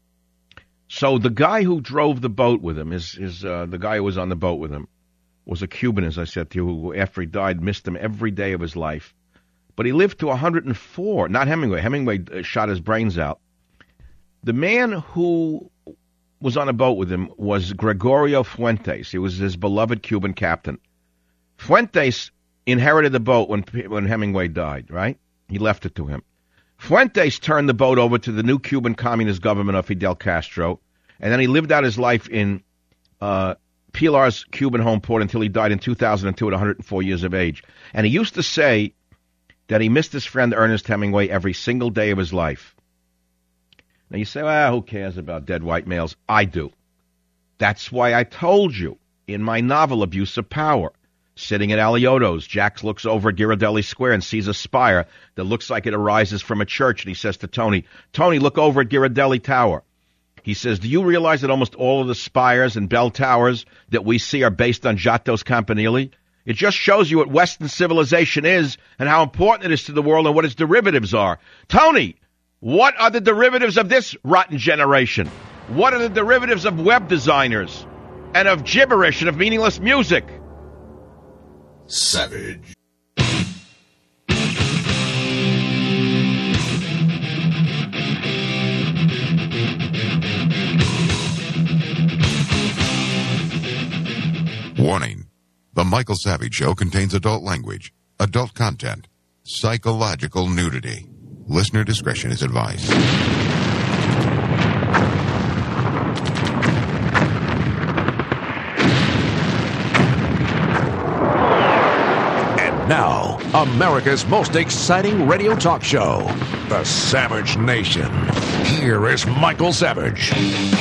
So the guy who drove the boat with him, is is uh, the guy who was on the boat with him, was a Cuban, as I said to you, who after he died missed him every day of his life. But he lived to one hundred four. Not Hemingway. Hemingway shot his brains out. The man who was on a boat with him was Gregorio Fuentes. He was his beloved Cuban captain. Fuentes inherited the boat when when Hemingway died, right? He left it to him. Fuentes turned the boat over to the new Cuban communist government of Fidel Castro, and then he lived out his life in uh, Pilar's Cuban home port until he died in two thousand two at one hundred four years of age. And he used to say that he missed his friend Ernest Hemingway every single day of his life. Now you say, well, who cares about dead white males? I do. That's why I told you in my novel, Abuse of Power, sitting at Alioto's, Jack looks over at Ghirardelli Square and sees a spire that looks like it arises from a church. And he says to Tony, Tony, look over at Ghirardelli Tower. He says, do you realize that almost all of the spires and bell towers that we see are based on Giotto's Campanile? It just shows you what Western civilization is and how important it is to the world and what its derivatives are. Tony, what are the derivatives of this rotten generation? What are the derivatives of web designers and of gibberish and of meaningless music? Savage. Warning. The Michael Savage Show contains adult language, adult content, psychological nudity. Listener discretion is advised. And now, America's most exciting radio talk show, The Savage Nation. Here is Michael Savage.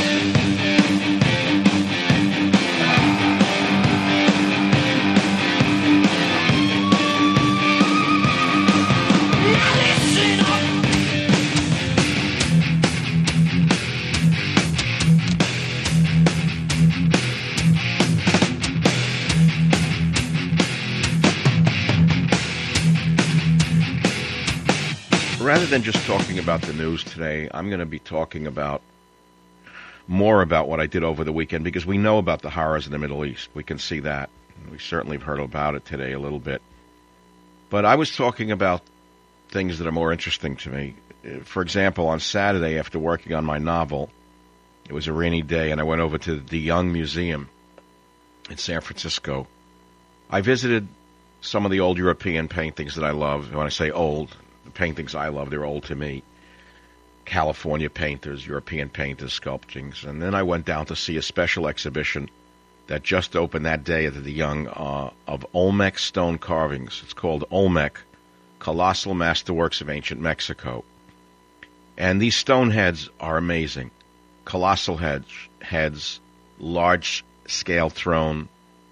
Rather than just talking about the news today, I'm going to be talking about more about what I did over the weekend, because we know about the horrors in the Middle East. We can see that. We certainly have heard about it today a little bit. But I was talking about things that are more interesting to me. For example, on Saturday, after working on my novel, it was a rainy day, and I went over to the Young Museum in San Francisco. I visited some of the old European paintings that I love. When I say old, the paintings I love, they're old to me. California painters, European painters, sculptings. And then I went down to see a special exhibition that just opened that day at the Young uh, of Olmec stone carvings. It's called Olmec, Colossal Masterworks of Ancient Mexico. And these stone heads are amazing. Colossal heads, heads, large-scale throne,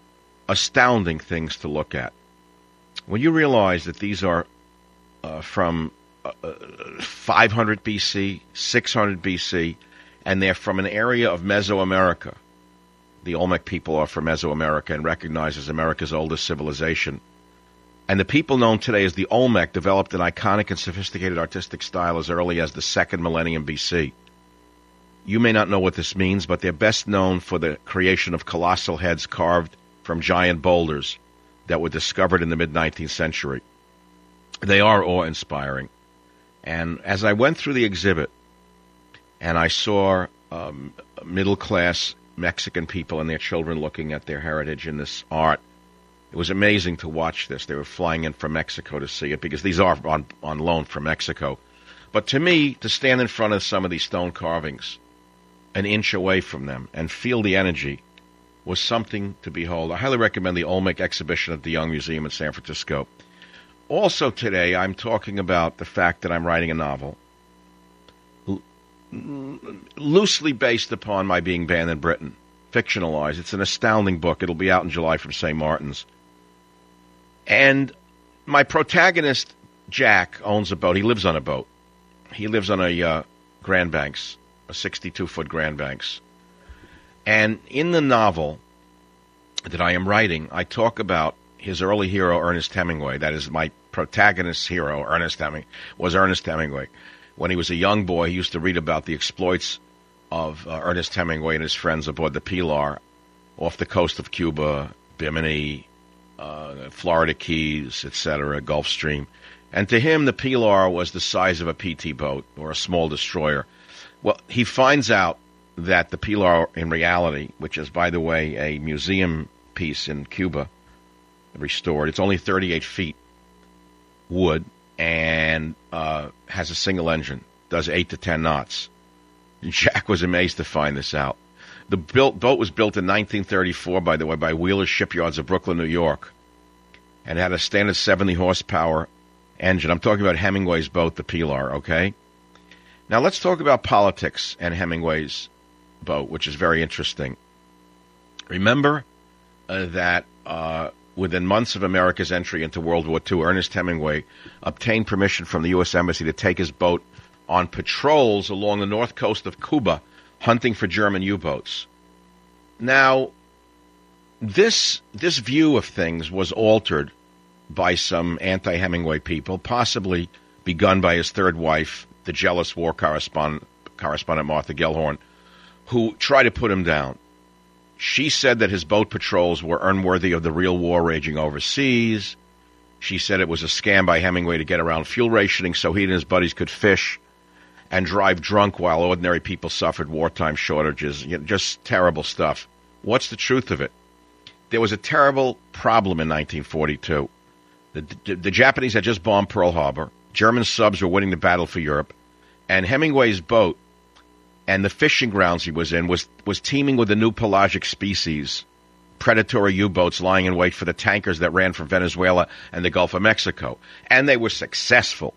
astounding things to look at. When you realize that these are uh, from uh, five hundred B C, six hundred B C, and they're from an area of Mesoamerica. The Olmec people are from Mesoamerica and recognized as America's oldest civilization. And the people known today as the Olmec developed an iconic and sophisticated artistic style as early as the second millennium B C. You may not know what this means, but they're best known for the creation of colossal heads carved from giant boulders that were discovered in the mid-nineteenth century. They are awe-inspiring. And as I went through the exhibit and I saw um, middle-class Mexican people and their children looking at their heritage in this art, it was amazing to watch this. They were flying in from Mexico to see it because these are on, on loan from Mexico. But to me, to stand in front of some of these stone carvings, an inch away from them, and feel the energy was something to behold. I highly recommend the Olmec exhibition at the Young Museum in San Francisco. Also today, I'm talking about the fact that I'm writing a novel l- loosely based upon my being banned in Britain, fictionalized. It's an astounding book. It'll be out in July from Saint Martin's. And my protagonist, Jack, owns a boat. He lives on a boat. He lives on a uh, Grand Banks, a sixty-two foot Grand Banks. And in the novel that I am writing, I talk about his early hero, Ernest Hemingway. That is, my protagonist's hero, Ernest Hemingway, was Ernest Hemingway. When he was a young boy, he used to read about the exploits of uh, Ernest Hemingway and his friends aboard the Pilar off the coast of Cuba, Bimini, uh, Florida Keys, et cetera, Gulf Stream. And to him, the Pilar was the size of a P T boat or a small destroyer. Well, he finds out that the Pilar, in reality, which is, by the way, a museum piece in Cuba, restored, it's only thirty-eight feet, wood, and uh, has a single engine, does eight to ten knots. Jack was amazed to find this out. The built, boat was built in nineteen thirty-four, by the way, by Wheeler's Shipyards of Brooklyn, New York, and had a standard seventy horsepower engine. I'm talking about Hemingway's boat, the Pilar, okay? Now let's talk about politics and Hemingway's boat, which is very interesting. Remember uh, that uh, within months of America's entry into World War Two, Ernest Hemingway obtained permission from the U S Embassy to take his boat on patrols along the north coast of Cuba, hunting for German U-boats. Now, this this view of things was altered by some anti-Hemingway people, possibly begun by his third wife, the jealous war correspondent, correspondent Martha Gellhorn, who tried to put him down. She said that his boat patrols were unworthy of the real war raging overseas. She said it was a scam by Hemingway to get around fuel rationing so he and his buddies could fish and drive drunk while ordinary people suffered wartime shortages. You know, just terrible stuff. What's the truth of it? There was a terrible problem in nineteen forty-two. The, the, the Japanese had just bombed Pearl Harbor. German subs were winning the battle for Europe. And Hemingway's boat and the fishing grounds he was in was, was teeming with a new pelagic species, predatory U-boats lying in wait for the tankers that ran from Venezuela and the Gulf of Mexico. And they were successful.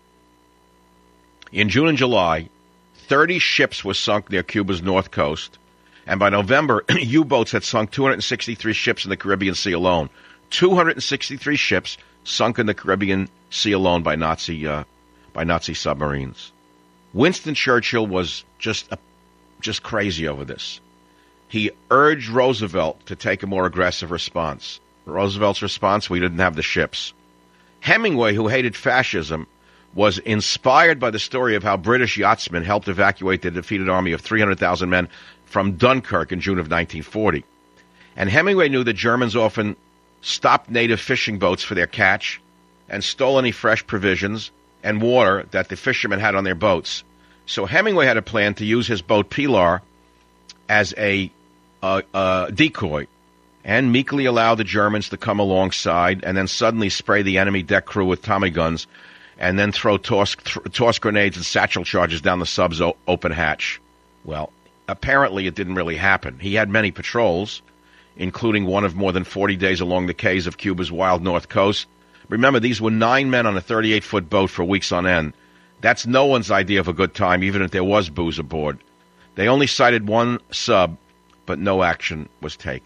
In June and July, thirty ships were sunk near Cuba's north coast. And by November, U-boats had sunk two hundred sixty-three ships in the Caribbean Sea alone. two hundred sixty-three ships sunk in the Caribbean Sea alone by Nazi uh, by Nazi submarines. Winston Churchill was just a, just crazy over this. He urged Roosevelt to take a more aggressive response. Roosevelt's response: we didn't have the ships. Hemingway, who hated fascism, was inspired by the story of how British yachtsmen helped evacuate the defeated army of three hundred thousand men from Dunkirk in June of nineteen forty. And Hemingway knew that Germans often stopped native fishing boats for their catch and stole any fresh provisions and water that the fishermen had on their boats. So Hemingway had a plan to use his boat Pilar as a uh, uh, decoy and meekly allow the Germans to come alongside and then suddenly spray the enemy deck crew with Tommy guns and then throw toss, th- toss grenades and satchel charges down the sub's o- open hatch. Well, apparently it didn't really happen. He had many patrols, including one of more than forty days along the quays of Cuba's wild north coast. Remember, these were nine men on a thirty-eight foot boat for weeks on end. That's no one's idea of a good time, even if there was booze aboard. They only sighted one sub, but no action was taken.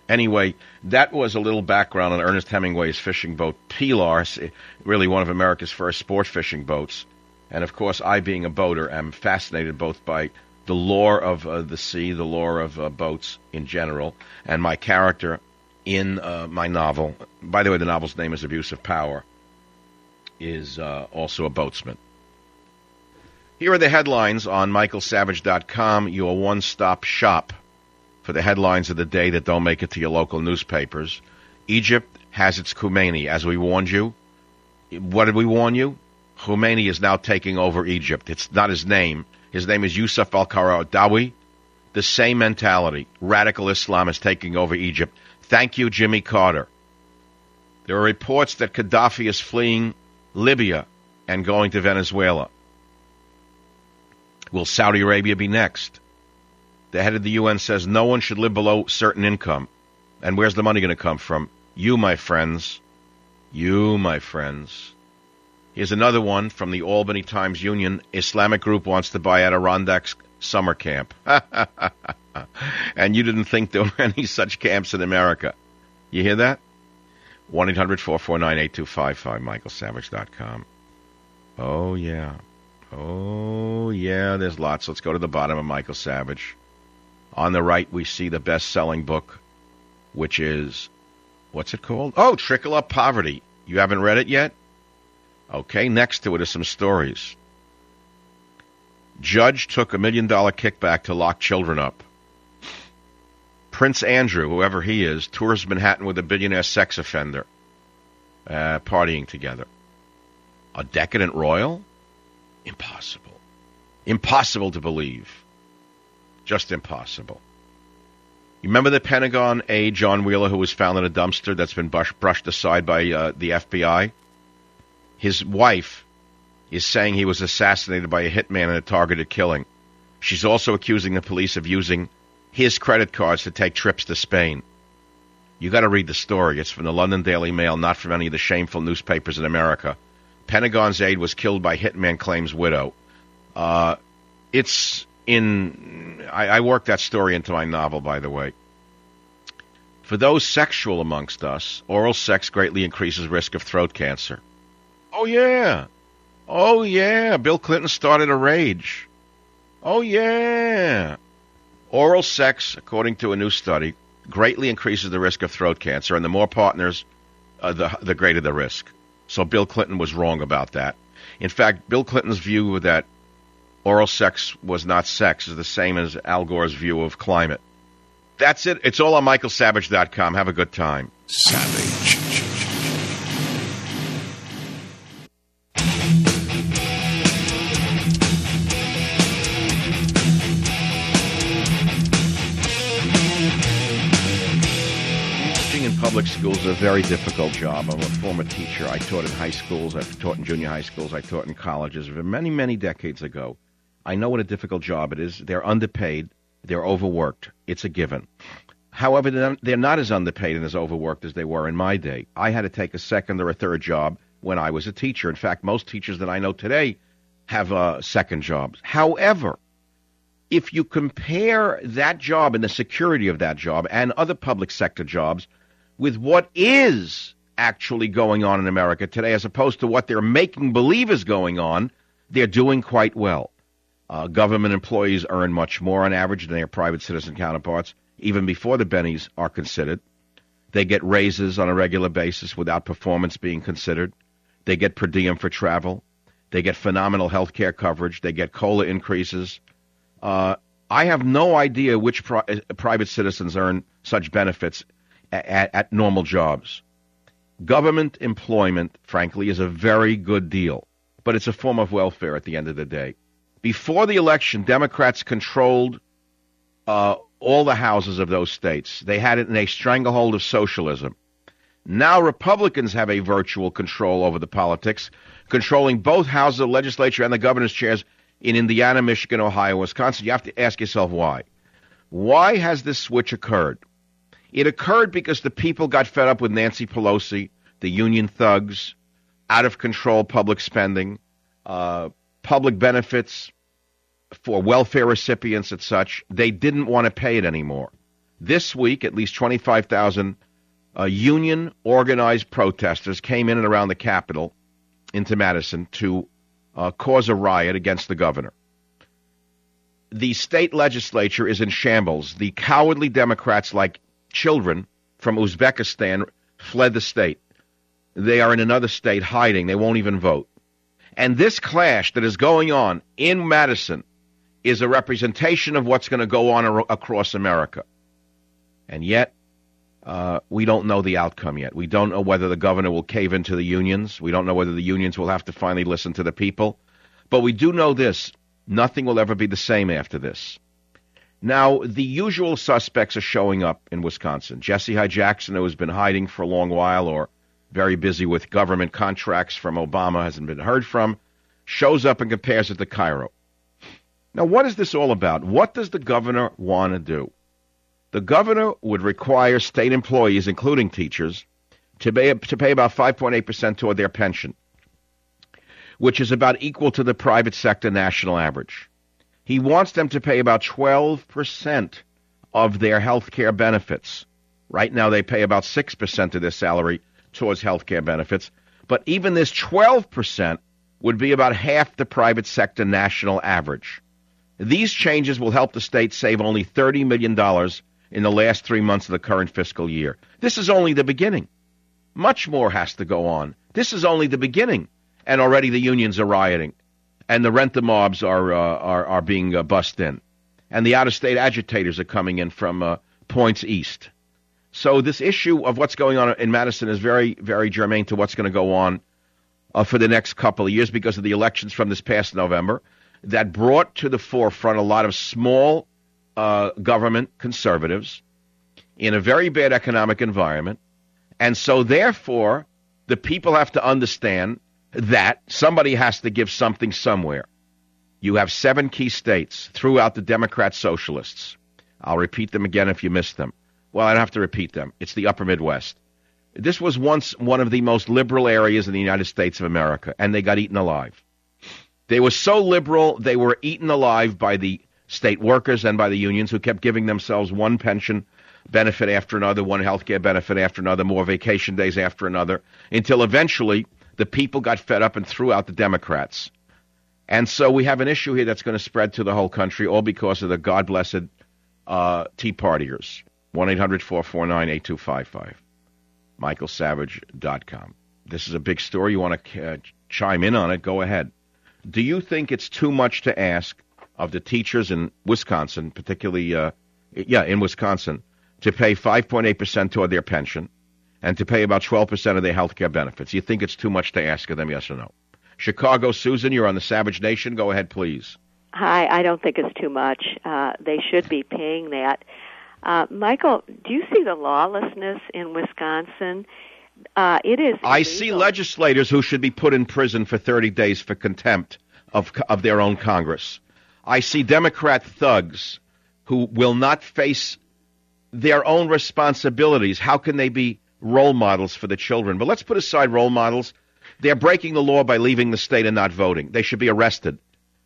Anyway, that was a little background on Ernest Hemingway's fishing boat, Pilar, really one of America's first sport fishing boats. And, of course, I, being a boater, am fascinated both by the lore of uh, the sea, the lore of uh, boats in general, and my character in uh, my novel. By the way, the novel's name is Abuse of Power, is uh, also a boatsman. Here are the headlines on Michael Savage dot com, your one-stop shop for the headlines of the day that don't make it to your local newspapers. Egypt has its Khomeini, as we warned you. What did we warn you? Khomeini is now taking over Egypt. It's not his name. His name is Yusuf al-Qaradawi. The same mentality. Radical Islam is taking over Egypt. Thank you, Jimmy Carter. There are reports that Gaddafi is fleeing Libya and going to Venezuela. Will Saudi Arabia be next? The head of the U N says no one should live below certain income. And where's the money going to come from? You, my friends. You, my friends. Here's another one from the Albany Times-Union. Islamic group wants to buy Adirondacks summer camp. And you didn't think there were any such camps in America. You hear that? one eight hundred four four nine eight two five five, Michael Savage dot com. Oh, yeah. Oh, yeah, there's lots. Let's go to the bottom of Michael Savage. On the right, we see the best-selling book, which is, what's it called? Oh, Trickle Up Poverty. You haven't read it yet? Okay, next to it are some stories. Judge took a million-dollar kickback to lock children up. Prince Andrew, whoever he is, tours Manhattan with a billionaire sex offender, uh, partying together. A decadent royal? Impossible. Impossible to believe. Just impossible. You remember the Pentagon aide, John Wheeler, who was found in a dumpster that's been brush, brushed aside by uh, the F B I? His wife is saying he was assassinated by a hitman in a targeted killing. She's also accusing the police of using his credit cards to take trips to Spain. You got to read the story. It's from the London Daily Mail, not from any of the shameful newspapers in America. Pentagon's aide was killed by hitman, claims widow. Uh, it's in... I, I worked that story into my novel, by the way. For those sexual amongst us, oral sex greatly increases risk of throat cancer. Oh, yeah. Oh, yeah. Bill Clinton started a rage. Oh, yeah. Oral sex, according to a new study, greatly increases the risk of throat cancer, and the more partners, uh, the, the greater the risk. So Bill Clinton was wrong about that. In fact, Bill Clinton's view that oral sex was not sex is the same as Al Gore's view of climate. That's it. It's all on Michael Savage dot com. Have a good time. Savage. Public schools is a very difficult job. I'm a former teacher. I taught in high schools. I've taught in junior high schools. I taught in colleges many, many decades ago. I know what a difficult job it is. They're underpaid. They're overworked. It's a given. However, they're not as underpaid and as overworked as they were in my day. I had to take a second or a third job when I was a teacher. In fact, most teachers that I know today have uh, second jobs. However, if you compare that job and the security of that job and other public sector jobs with what is actually going on in America today, as opposed to what they're making believe is going on, they're doing quite well. Uh, government employees earn much more on average than their private citizen counterparts, even before the bennies are considered. They get raises on a regular basis without performance being considered. They get per diem for travel. They get phenomenal health care coverage. They get COLA increases. Uh, I have no idea which pri- private citizens earn such benefits At, at normal jobs. Government employment, frankly, is a very good deal, but it's a form of welfare at the end of the day. Before the election, Democrats controlled uh, all the houses of those states. They had it in a stranglehold of socialism. Now Republicans have a virtual control over the politics, controlling both houses of the legislature and the governor's chairs in Indiana, Michigan, Ohio, Wisconsin. You have to ask yourself why. Why has this switch occurred? It occurred because the people got fed up with Nancy Pelosi, the union thugs, out-of-control public spending, uh, public benefits for welfare recipients and such. They didn't want to pay it anymore. This week, at least twenty-five thousand uh, union-organized protesters came in and around the Capitol into Madison to uh, cause a riot against the governor. The state legislature is in shambles. The cowardly Democrats, like children from Uzbekistan, fled the state. They are in another state hiding. They won't even vote. And this clash that is going on in Madison is a representation of what's going to go on ar- across America. And yet, uh, we don't know the outcome yet. We don't know whether the governor will cave into the unions. We don't know whether the unions will have to finally listen to the people. But we do know this. Nothing will ever be the same after this. Now, the usual suspects are showing up in Wisconsin. Jesse Hyde Jackson, who has been hiding for a long while or very busy with government contracts from Obama, hasn't been heard from, shows up and compares it to Cairo. Now, what is this all about? What does the governor want to do? The governor would require state employees, including teachers, to pay, to pay about five point eight percent toward their pension, which is about equal to the private sector national average. He wants them to pay about twelve percent of their health care benefits. Right now they pay about six percent of their salary towards health care benefits. But even this twelve percent would be about half the private sector national average. These changes will help the state save only thirty million dollars in the last three months of the current fiscal year. This is only the beginning. Much more has to go on. This is only the beginning. And already the unions are rioting. And the rent-a-mobs are, uh, are, are being uh, bussed in. And the out-of-state agitators are coming in from uh, points east. So this issue of what's going on in Madison is very, very germane to what's going to go on uh, for the next couple of years because of the elections from this past November that brought to the forefront a lot of small uh, government conservatives in a very bad economic environment. And so, therefore, the people have to understand that somebody has to give something somewhere. You have seven key states throughout the Democrat socialists. I'll repeat them again if you missed them. Well, I don't have to repeat them. It's the upper Midwest. This was once one of the most liberal areas in the United States of America, and they got eaten alive. They were so liberal, they were eaten alive by the state workers and by the unions who kept giving themselves one pension benefit after another, one health care benefit after another, more vacation days after another, until eventually the people got fed up and threw out the Democrats. And so we have an issue here that's going to spread to the whole country, all because of the God-blessed uh, Tea Partiers. one eight hundred four four nine eight two five five. Michael Savage dot com. This is a big story. You want to uh, chime in on it? Go ahead. Do you think it's too much to ask of the teachers in Wisconsin, particularly, uh, yeah, in Wisconsin, to pay five point eight percent toward their pension and to pay about twelve percent of their health care benefits? You think it's too much to ask of them, yes or no? Chicago, Susan, you're on the Savage Nation. Go ahead, please. Hi, I don't think it's too much. Uh, they should be paying that. Uh, Michael, do you see the lawlessness in Wisconsin? Uh, it is. I see legislators who should be put in prison for thirty days for contempt of of their own Congress. I see Democrat thugs who will not face their own responsibilities. How can they be role models for the children? But let's put aside role models. They're breaking the law by leaving the state and not voting. They should be arrested.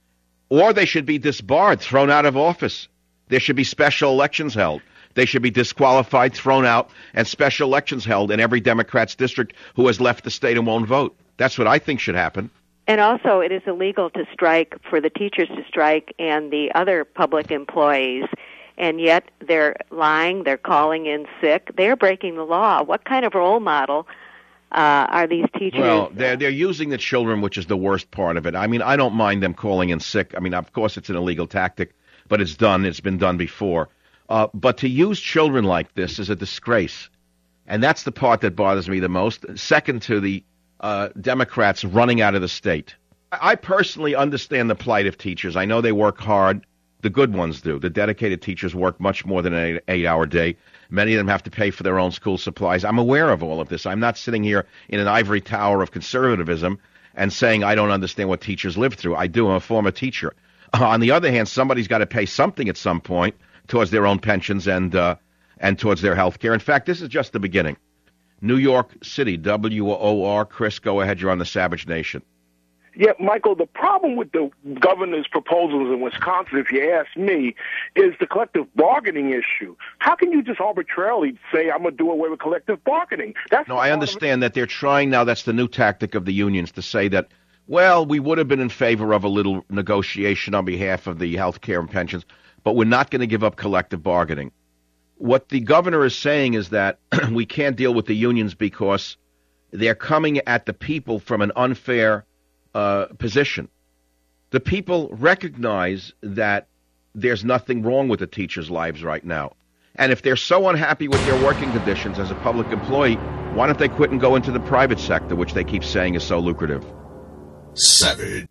Or they should be disbarred, thrown out of office. There should be special elections held. They should be disqualified, thrown out, and special elections held in every Democrat's district who has left the state and won't vote. That's what I think should happen. And also, it is illegal to strike, for the teachers to strike and the other public employees, and yet they're lying, they're calling in sick, they're breaking the law. What kind of role model uh, are these teachers? Well, they're, they're using the children, which is the worst part of it. I mean, I don't mind them calling in sick. I mean, of course, it's an illegal tactic, but it's done. It's been done before. Uh, but to use children like this is a disgrace. And that's the part that bothers me the most, second to the uh, Democrats running out of the state. I personally understand the plight of teachers. I know they work hard. The good ones do. The dedicated teachers work much more than an eight-hour day. Many of them have to pay for their own school supplies. I'm aware of all of this. I'm not sitting here in an ivory tower of conservatism and saying I don't understand what teachers live through. I do. I'm a former teacher. Uh, on the other hand, somebody's got to pay something at some point towards their own pensions and uh, and towards their health care. In fact, this is just the beginning. New York City, W O R. Chris, go ahead. You're on the Savage Nation. Yeah, Michael, the problem with the governor's proposals in Wisconsin, if you ask me, is the collective bargaining issue. How can you just arbitrarily say, I'm going to do away with collective bargaining? That's no, I understand that they're trying now, that's the new tactic of the unions, to say that, well, we would have been in favor of a little negotiation on behalf of the health care and pensions, but we're not going to give up collective bargaining. What the governor is saying is that we can't deal with the unions because they're coming at the people from an unfair uh, position. The people recognize that there's nothing wrong with the teachers' lives right now. And if they're so unhappy with their working conditions as a public employee, why don't they quit and go into the private sector, which they keep saying is so lucrative? Savage.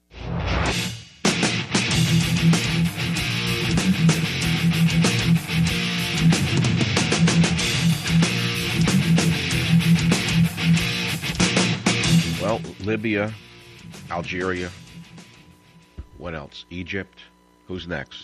Well, Libya, Algeria, what else? Egypt, who's next?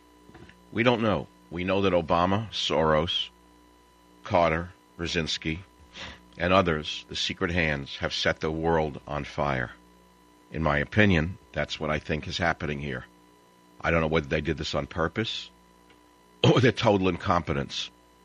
We don't know. We know that Obama, Soros, Carter, Brzezinski, and others, the secret hands, have set the world on fire. In my opinion, that's what I think is happening here. I don't know whether they did this on purpose or their total incompetence.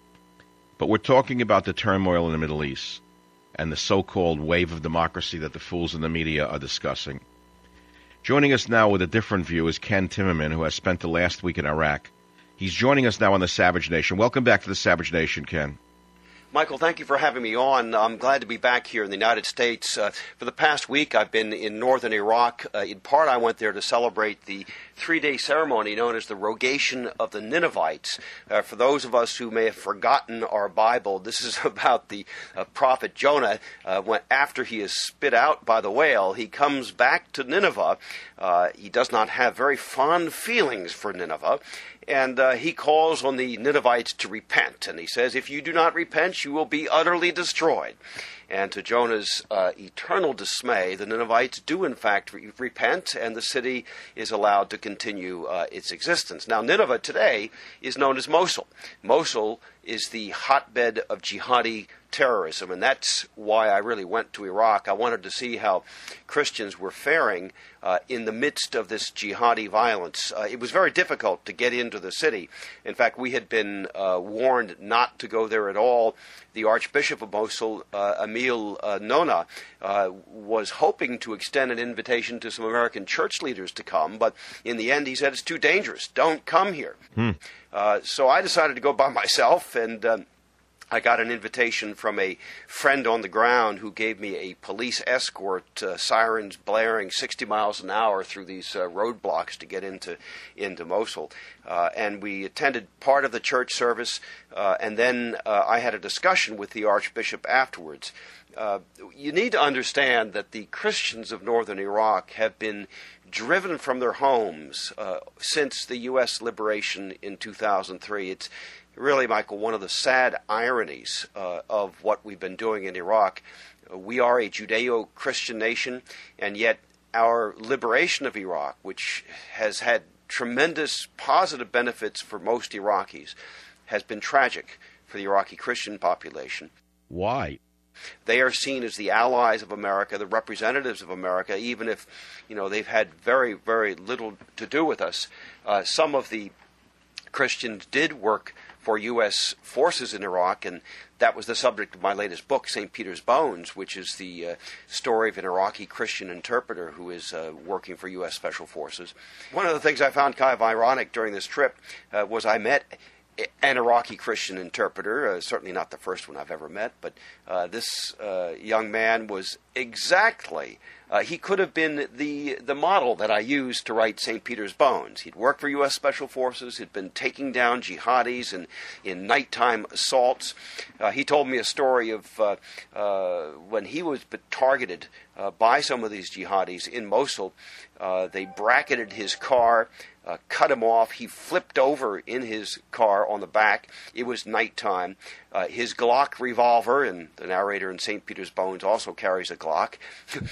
But we're talking about the turmoil in the Middle East and the so-called wave of democracy that the fools in the media are discussing. Joining us now with a different view is Ken Timmerman, who has spent the last week in Iraq. He's joining us now on the Savage Nation. Welcome back to the Savage Nation, Ken. Michael, thank you for having me on. I'm glad to be back here in the United States. Uh, for the past week, I've been in northern Iraq. Uh, in part, I went there to celebrate the three-day ceremony known as the Rogation of the Ninevites. Uh, for those of us who may have forgotten our Bible, this is about the uh, prophet Jonah. Uh, when, after he is spit out by the whale, he comes back to Nineveh. Uh, he does not have very fond feelings for Nineveh. And uh, he calls on the Ninevites to repent. And he says, if you do not repent, you will be utterly destroyed. And to Jonah's uh, eternal dismay, the Ninevites do in fact re- repent, and the city is allowed to continue uh, its existence. Now, Nineveh today is known as Mosul. Mosul is the hotbed of jihadi terrorism, and that's why I really went to Iraq. I wanted to see how Christians were faring uh, in the midst of this jihadi violence. Uh, it was very difficult to get into the city. In fact, we had been uh, warned not to go there at all. The Archbishop of Mosul, uh, Emil uh, Nona, uh, was hoping to extend an invitation to some American church leaders to come, but in the end he said, it's too dangerous. Don't come here. Hmm. Uh, so I decided to go by myself, and um, I got an invitation from a friend on the ground who gave me a police escort, uh, sirens blaring sixty miles an hour through these uh, roadblocks to get into into Mosul. Uh, and we attended part of the church service, uh, and then uh, I had a discussion with the Archbishop afterwards. Uh, you need to understand that the Christians of northern Iraq have been driven from their homes uh, since the U S liberation in two thousand three. It's really, Michael, one of the sad ironies uh, of what we've been doing in Iraq. We are a Judeo-Christian nation, and yet our liberation of Iraq, which has had tremendous positive benefits for most Iraqis, has been tragic for the Iraqi Christian population. Why? They are seen as the allies of America, the representatives of America, even if, you know, they've had very, very little to do with us. Uh, some of the Christians did work for U S forces in Iraq, and that was the subject of my latest book, Saint Peter's Bones, which is the uh, story of an Iraqi Christian interpreter who is uh, working for U S Special Forces. One of the things I found kind of ironic during this trip uh, was I met an Iraqi Christian interpreter, uh, certainly not the first one I've ever met, but uh, this uh, young man was exactly, uh, he could have been the the model that I used to write Saint Peter's Bones. He'd worked for U S Special Forces, he'd been taking down jihadis in, in nighttime assaults. Uh, he told me a story of uh, uh, when he was targeted uh, by some of these jihadis in Mosul. Uh, they bracketed his car, Uh, cut him off. He flipped over in his car on the back. It was nighttime. Uh, his Glock revolver, and the narrator in Saint Peter's Bones also carries a Glock. His Glock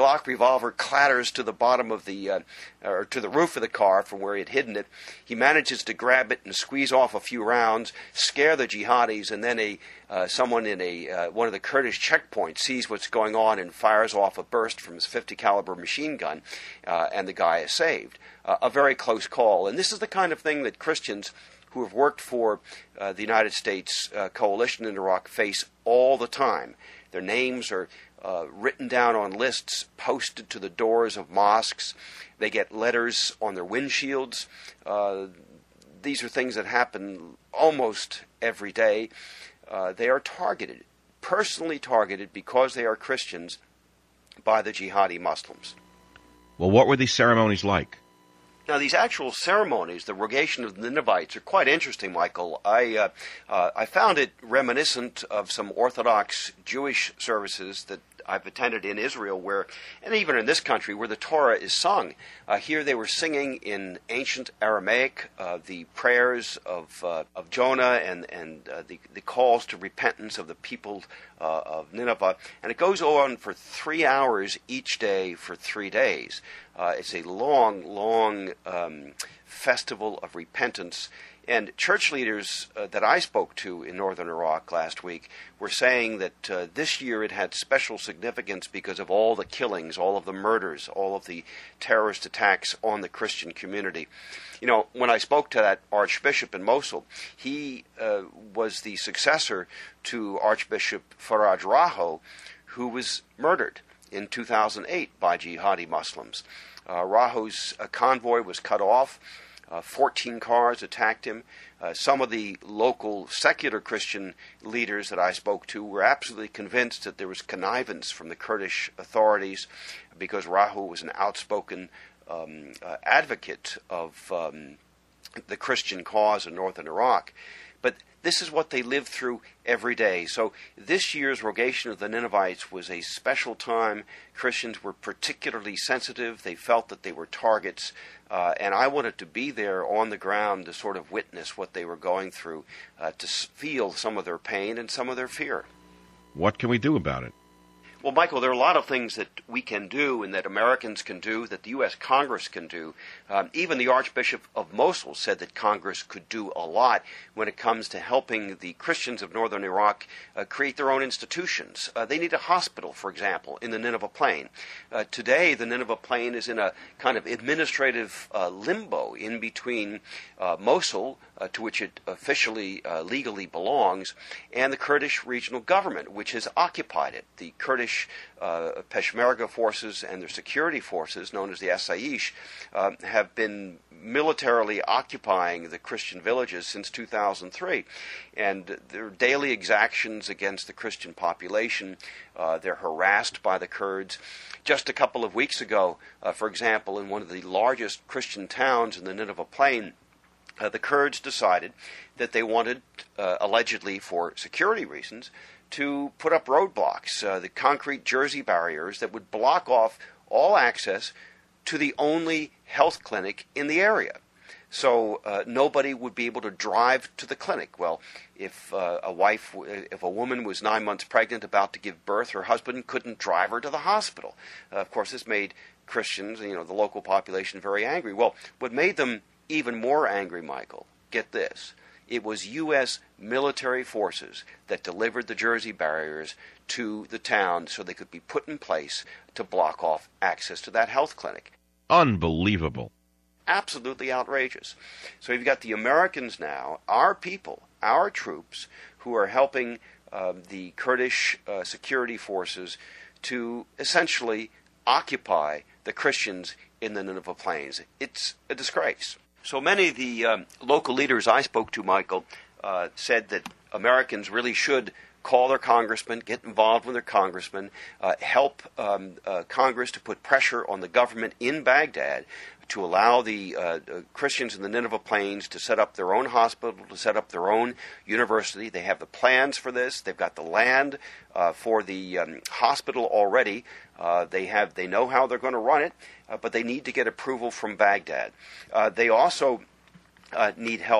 Glock revolver clatters to the bottom of the, uh, or to the roof of the car from where he had hidden it. He manages to grab it and squeeze off a few rounds, scare the jihadis, and then a uh, someone in a uh, one of the Kurdish checkpoints sees what's going on and fires off a burst from his fifty caliber machine gun, uh, and the guy is saved. Uh, a very close call. And this is the kind of thing that Christians who have worked for uh, the United States uh, coalition in Iraq face all the time. Their names are uh, written down on lists, posted to the doors of mosques. They get letters on their windshields. Uh, these are things that happen almost every day. Uh, they are targeted, personally targeted, because they are Christians by the jihadi Muslims. Well, what were these ceremonies like? Now, these actual ceremonies, the rogation of the Ninevites, are quite interesting, Michael. I uh, uh, I found it reminiscent of some Orthodox Jewish services that I've attended in Israel, where, and even in this country, where the Torah is sung. Uh, here they were singing in ancient Aramaic uh, the prayers of uh, of Jonah and and uh, the the calls to repentance of the people uh, of Nineveh, and it goes on for three hours each day for three days. Uh, it's a long, long um, festival of repentance. And church leaders uh, that I spoke to in northern Iraq last week were saying that uh, this year it had special significance because of all the killings, all of the murders, all of the terrorist attacks on the Christian community. You know, when I spoke to that archbishop in Mosul, he uh, was the successor to Archbishop Faraj Raho, who was murdered in two thousand eight by jihadi Muslims. Uh, Raho's uh, convoy was cut off. Uh, fourteen cars attacked him. Uh, some of the local secular Christian leaders that I spoke to were absolutely convinced that there was connivance from the Kurdish authorities because Raho was an outspoken um, uh, advocate of um, the Christian cause in northern Iraq. But this is what they live through every day. So this year's rogation of the Ninevites was a special time. Christians were particularly sensitive. They felt that they were targets. Uh, and I wanted to be there on the ground to sort of witness what they were going through, uh, to feel some of their pain and some of their fear. What can we do about it? Well, Michael, there are a lot of things that we can do and that Americans can do, that the U S Congress can do. Um, even the Archbishop of Mosul said that Congress could do a lot when it comes to helping the Christians of northern Iraq uh, create their own institutions. Uh, they need a hospital, for example, in the Nineveh Plain. Uh, today, the Nineveh Plain is in a kind of administrative uh, limbo in between uh, Mosul, uh, to which it officially, uh, legally belongs, and the Kurdish regional government, which has occupied it. The Kurdish Uh, Peshmerga forces and their security forces, known as the Asaish, uh, have been militarily occupying the Christian villages since two thousand three. And there are daily exactions against the Christian population. Uh, they're harassed by the Kurds. Just a couple of weeks ago, uh, for example, in one of the largest Christian towns in the Nineveh Plain, uh, the Kurds decided that they wanted, uh, allegedly for security reasons, to put up roadblocks, uh, the concrete jersey barriers that would block off all access to the only health clinic in the area. So uh, nobody would be able to drive to the clinic. Well, if uh, a wife, if a woman was nine months pregnant about to give birth, her husband couldn't drive her to the hospital. Uh, of course, this made Christians, you know, the local population very angry. Well, what made them even more angry, Michael, get this, it was U S military forces that delivered the jersey barriers to the town so they could be put in place to block off access to that health clinic. Unbelievable. Absolutely outrageous. So you've got the Americans now, our people, our troops, who are helping uh, the Kurdish uh, security forces to essentially occupy the Christians in the Nineveh Plains. It's a disgrace. So many of the um, local leaders I spoke to, Michael, uh, said that Americans really should call their congressmen, get involved with their congressmen, uh, help um, uh, Congress to put pressure on the government in Baghdad to allow the uh, uh, Christians in the Nineveh Plains to set up their own hospital, to set up their own university. They have the plans for this. They've got the land uh, for the um, hospital already. Uh, they have, they know how they're going to run it, uh, but they need to get approval from Baghdad. Uh, they also uh, need help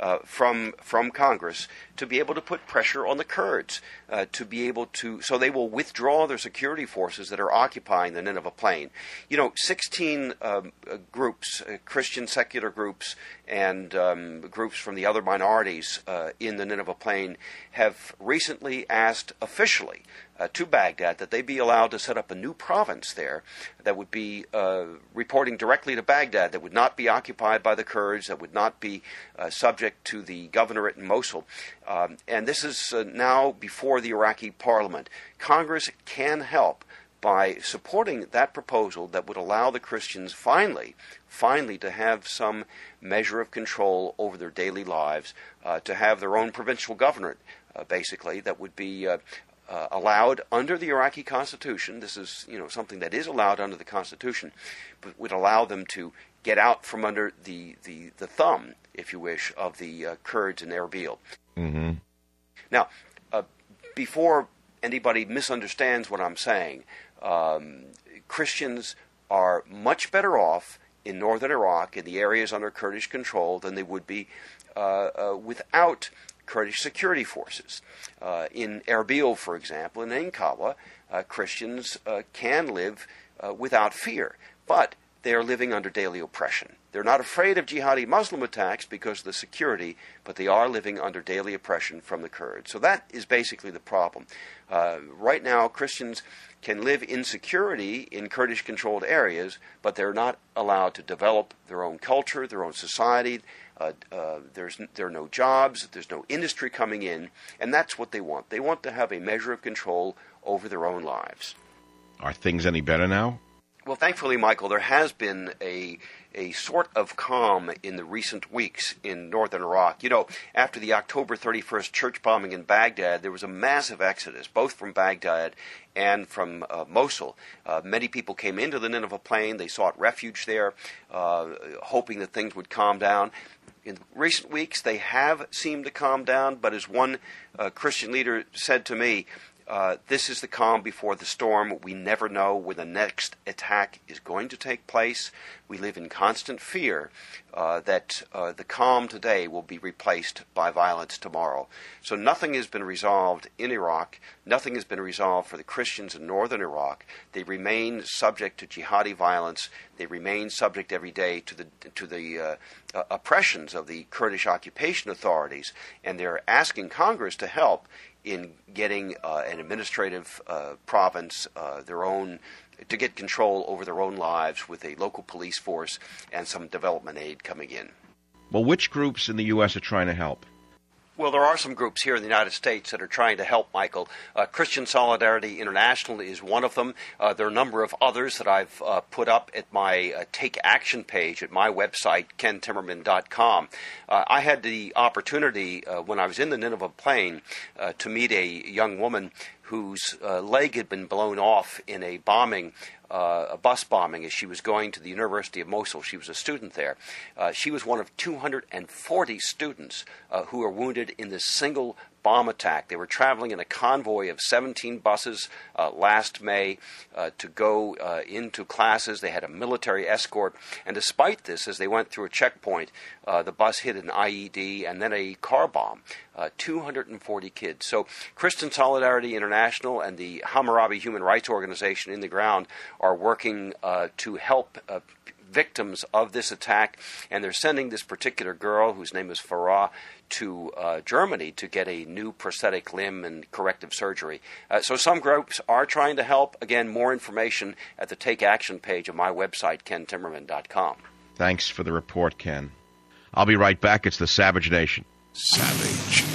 uh, from from Congress to be able to put pressure on the Kurds, uh, to be able to, so they will withdraw their security forces that are occupying the Nineveh Plain. You know, sixteen um, uh, groups, uh, Christian secular groups, and um, groups from the other minorities uh, in the Nineveh Plain have recently asked officially uh, to Baghdad that they be allowed to set up a new province there that would be uh, reporting directly to Baghdad, that would not be occupied by the Kurds, that would not be uh, subject to the governorate in Mosul. Um, and this is uh, now before the Iraqi parliament. Congress can help by supporting that proposal that would allow the Christians finally, finally to have some measure of control over their daily lives, uh, to have their own provincial governorate, uh, basically, that would be uh, uh, allowed under the Iraqi constitution. This is, you know, something that is allowed under the constitution, but would allow them to get out from under the, the, the thumb, if you wish, of the uh, Kurds in Erbil. Mm-hmm. Now, uh, before anybody misunderstands what I'm saying, um, Christians are much better off in northern Iraq, in the areas under Kurdish control, than they would be uh, uh, without Kurdish security forces. Uh, in Erbil, for example, in Inkawa, uh, Christians uh, can live uh, without fear, but they are living under daily oppression. They're not afraid of jihadi Muslim attacks because of the security, but they are living under daily oppression from the Kurds. So that is basically the problem. Uh, right now, Christians can live in security in Kurdish-controlled areas, but they're not allowed to develop their own culture, their own society. Uh, uh, there's there are no jobs, there's no industry coming in, and that's what they want. They want to have a measure of control over their own lives. Are things any better now? Well, thankfully, Michael, there has been a a sort of calm in the recent weeks in northern Iraq. You know, after the October thirty-first church bombing in Baghdad, there was a massive exodus, both from Baghdad and from uh, Mosul. Uh, many people came into the Nineveh Plain. They sought refuge there, uh, hoping that things would calm down. In recent weeks, they have seemed to calm down, but as one uh, Christian leader said to me, Uh, this is the calm before the storm. We never know where the next attack is going to take place. We live in constant fear uh, that uh, the calm today will be replaced by violence tomorrow. So nothing has been resolved in Iraq. Nothing has been resolved for the Christians in northern Iraq. They remain subject to jihadi violence. They remain subject every day to the to the uh, uh, oppressions of the Kurdish occupation authorities, and they're asking Congress to help in getting uh, an administrative uh, province, uh, their own, to get control over their own lives with a local police force and some development aid coming in. Well, which groups in the U S are trying to help? Well, there are some groups here in the United States that are trying to help, Michael. Uh, Christian Solidarity International is one of them. Uh, there are a number of others that I've uh, put up at my uh, Take Action page at my website, ken timmerman dot com. Uh, I had the opportunity uh, when I was in the Nineveh Plain uh, to meet a young woman whose uh, leg had been blown off in a bombing, uh, a bus bombing, as she was going to the University of Mosul. She was a student there. Uh, she was one of two hundred forty students uh, who were wounded in this single bomb attack. They were traveling in a convoy of seventeen buses uh, last May uh, to go uh, into classes. They had a military escort. And despite this, as they went through a checkpoint, uh, the bus hit an I E D and then a car bomb. Uh, two hundred forty kids. So Christian Solidarity International and the Hammurabi Human Rights Organization in the ground are working uh, to help uh, victims of this attack, and they're sending this particular girl, whose name is Farah, to uh, Germany to get a new prosthetic limb and corrective surgery. Uh, so some groups are trying to help. Again, more information at the Take Action page of my website, ken timmerman dot com. Thanks for the report, Ken. I'll be right back. It's the Savage Nation. Savage.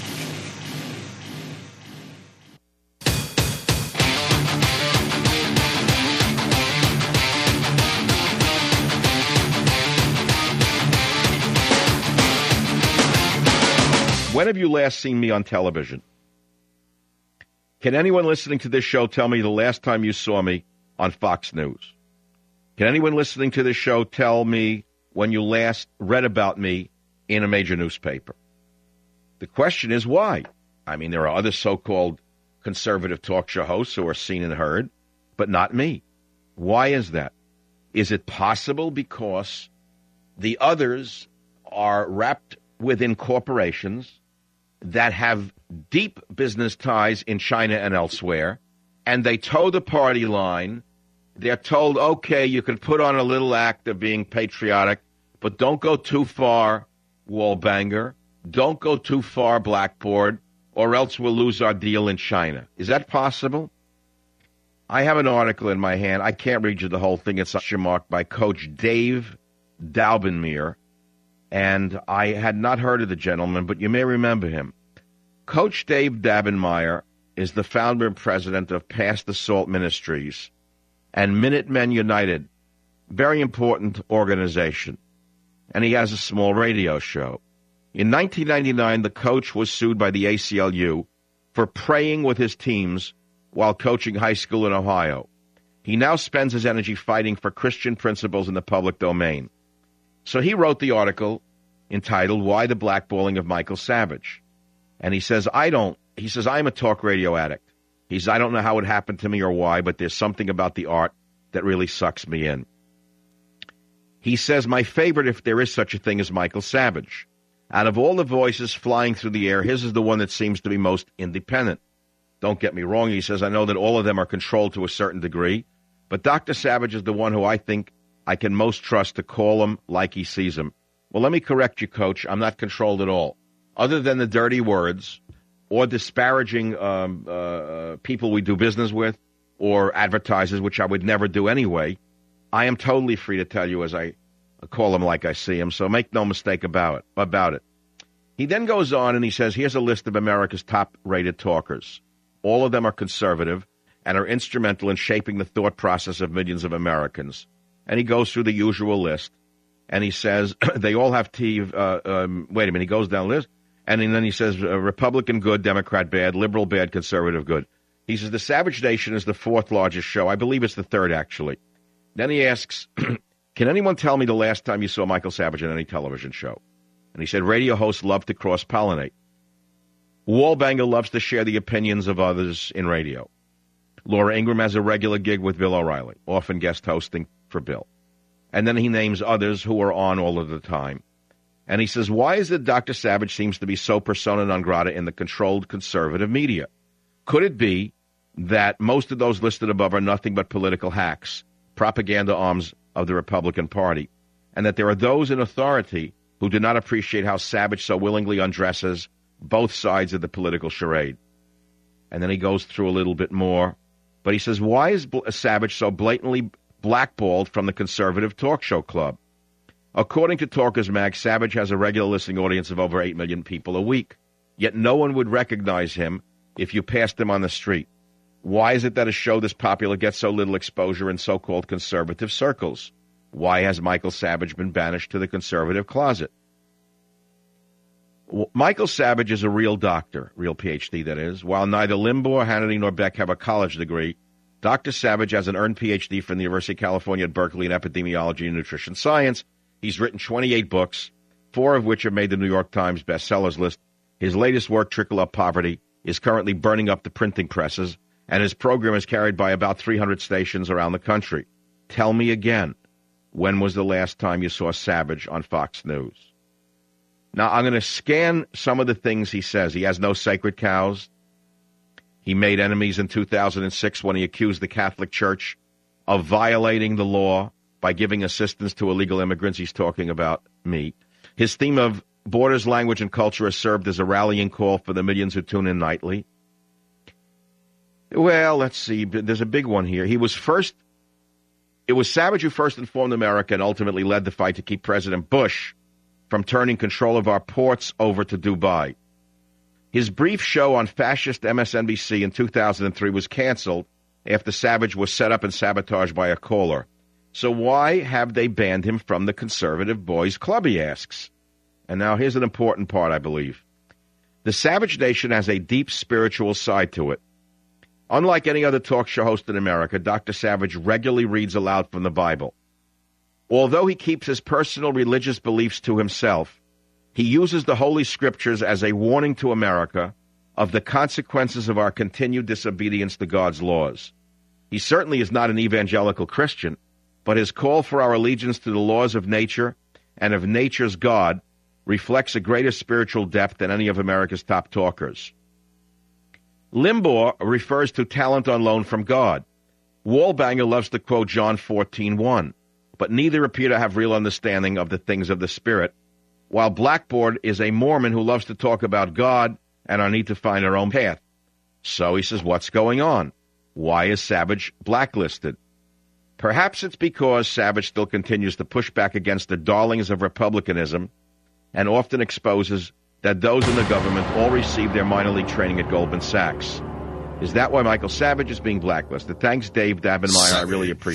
When have you last seen me on television? Can anyone listening to this show tell me the last time you saw me on Fox News? Can anyone listening to this show tell me when you last read about me in a major newspaper? The question is why? I mean, there are other so-called conservative talk show hosts who are seen and heard, but not me. Why is that? Is it possible because the others are wrapped within corporations that have deep business ties in China and elsewhere, and they toe the party line. They're told, okay, you can put on a little act of being patriotic, but don't go too far, wallbanger. Don't go too far, blackboard, or else we'll lose our deal in China. Is that possible? I have an article in my hand. I can't read you the whole thing. It's marked by Coach Dave Daubenmire, and I had not heard of the gentleman, but you may remember him. Coach Dave Daubenmire is the founder and president of Pass the Salt Ministries and Minutemen United, very important organization, and he has a small radio show. In nineteen ninety-nine, the coach was sued by the A C L U for praying with his teams while coaching high school in Ohio. He now spends his energy fighting for Christian principles in the public domain. So he wrote the article entitled, Why the Blackballing of Michael Savage? And he says, I don't, he says, I'm a talk radio addict. He says, I don't know how it happened to me or why, but there's something about the art that really sucks me in. He says, my favorite, if there is such a thing, is Michael Savage. Out of all the voices flying through the air, his is the one that seems to be most independent. Don't get me wrong, he says, I know that all of them are controlled to a certain degree, but Doctor Savage is the one who I think I can most trust to call him like he sees him. Well, let me correct you, Coach. I'm not controlled at all. Other than the dirty words or disparaging um, uh, people we do business with or advertisers, which I would never do anyway, I am totally free to tell you as I call him like I see him, so make no mistake about it. About it. He then goes on and he says, here's a list of America's top-rated talkers. All of them are conservative and are instrumental in shaping the thought process of millions of Americans. And he goes through the usual list, and he says they all have T V. Uh, um, wait a minute, he goes down the list, and then he says uh, Republican good, Democrat bad, liberal bad, conservative good. He says the Savage Nation is the fourth largest show. I believe it's the third, actually. Then he asks, can anyone tell me the last time you saw Michael Savage on any television show? And he said radio hosts love to cross-pollinate. Wallbanger loves to share the opinions of others in radio. Laura Ingraham has a regular gig with Bill O'Reilly, often guest hosting for Bill. And then he names others who are on all of the time. And he says, why is it Doctor Savage seems to be so persona non grata in the controlled conservative media? Could it be that most of those listed above are nothing but political hacks, propaganda arms of the Republican Party, and that there are those in authority who do not appreciate how Savage so willingly undresses both sides of the political charade? And then he goes through a little bit more. But he says, why is Savage so blatantly blackballed from the conservative talk show club? According to Talkers Mag, Savage has a regular listening audience of over eight million people a week. Yet no one would recognize him if you passed him on the street. Why is it that a show this popular gets so little exposure in so-called conservative circles? Why has Michael Savage been banished to the conservative closet? Michael Savage is a real doctor, real P H D that is. While neither Limbaugh, Hannity, nor Beck have a college degree, Doctor Savage has an earned P H D from the University of California at Berkeley in epidemiology and nutrition science. He's written twenty-eight books, four of which have made the New York Times bestsellers list. His latest work, Trickle Up Poverty, is currently burning up the printing presses, and his program is carried by about three hundred stations around the country. Tell me again, when was the last time you saw Savage on Fox News? Now, I'm going to scan some of the things he says. He has no sacred cows. He made enemies in two thousand six when he accused the Catholic Church of violating the law by giving assistance to illegal immigrants. He's talking about me. His theme of borders, language, and culture has served as a rallying call for the millions who tune in nightly. Well, let's see. There's a big one here. He was first. It was Savage who first informed America and ultimately led the fight to keep President Bush from turning control of our ports over to Dubai. His brief show on fascist M S N B C in two thousand three was canceled after Savage was set up and sabotaged by a caller. So why have they banned him from the Conservative Boys Club, he asks. And now here's an important part, I believe. The Savage Nation has a deep spiritual side to it. Unlike any other talk show host in America, Doctor Savage regularly reads aloud from the Bible. Although he keeps his personal religious beliefs to himself, he uses the Holy Scriptures as a warning to America of the consequences of our continued disobedience to God's laws. He certainly is not an evangelical Christian, but his call for our allegiance to the laws of nature and of nature's God reflects a greater spiritual depth than any of America's top talkers. Limbaugh refers to talent on loan from God. Wallbanger loves to quote John fourteen one, but neither appear to have real understanding of the things of the Spirit, while Blackboard is a Mormon who loves to talk about God and our need to find our own path. So he says, what's going on? Why is Savage blacklisted? Perhaps it's because Savage still continues to push back against the darlings of republicanism and often exposes that those in the government all received their minor league training at Goldman Sachs. Is that why Michael Savage is being blacklisted? Thanks, Dave Davenmire. I really appreciate it.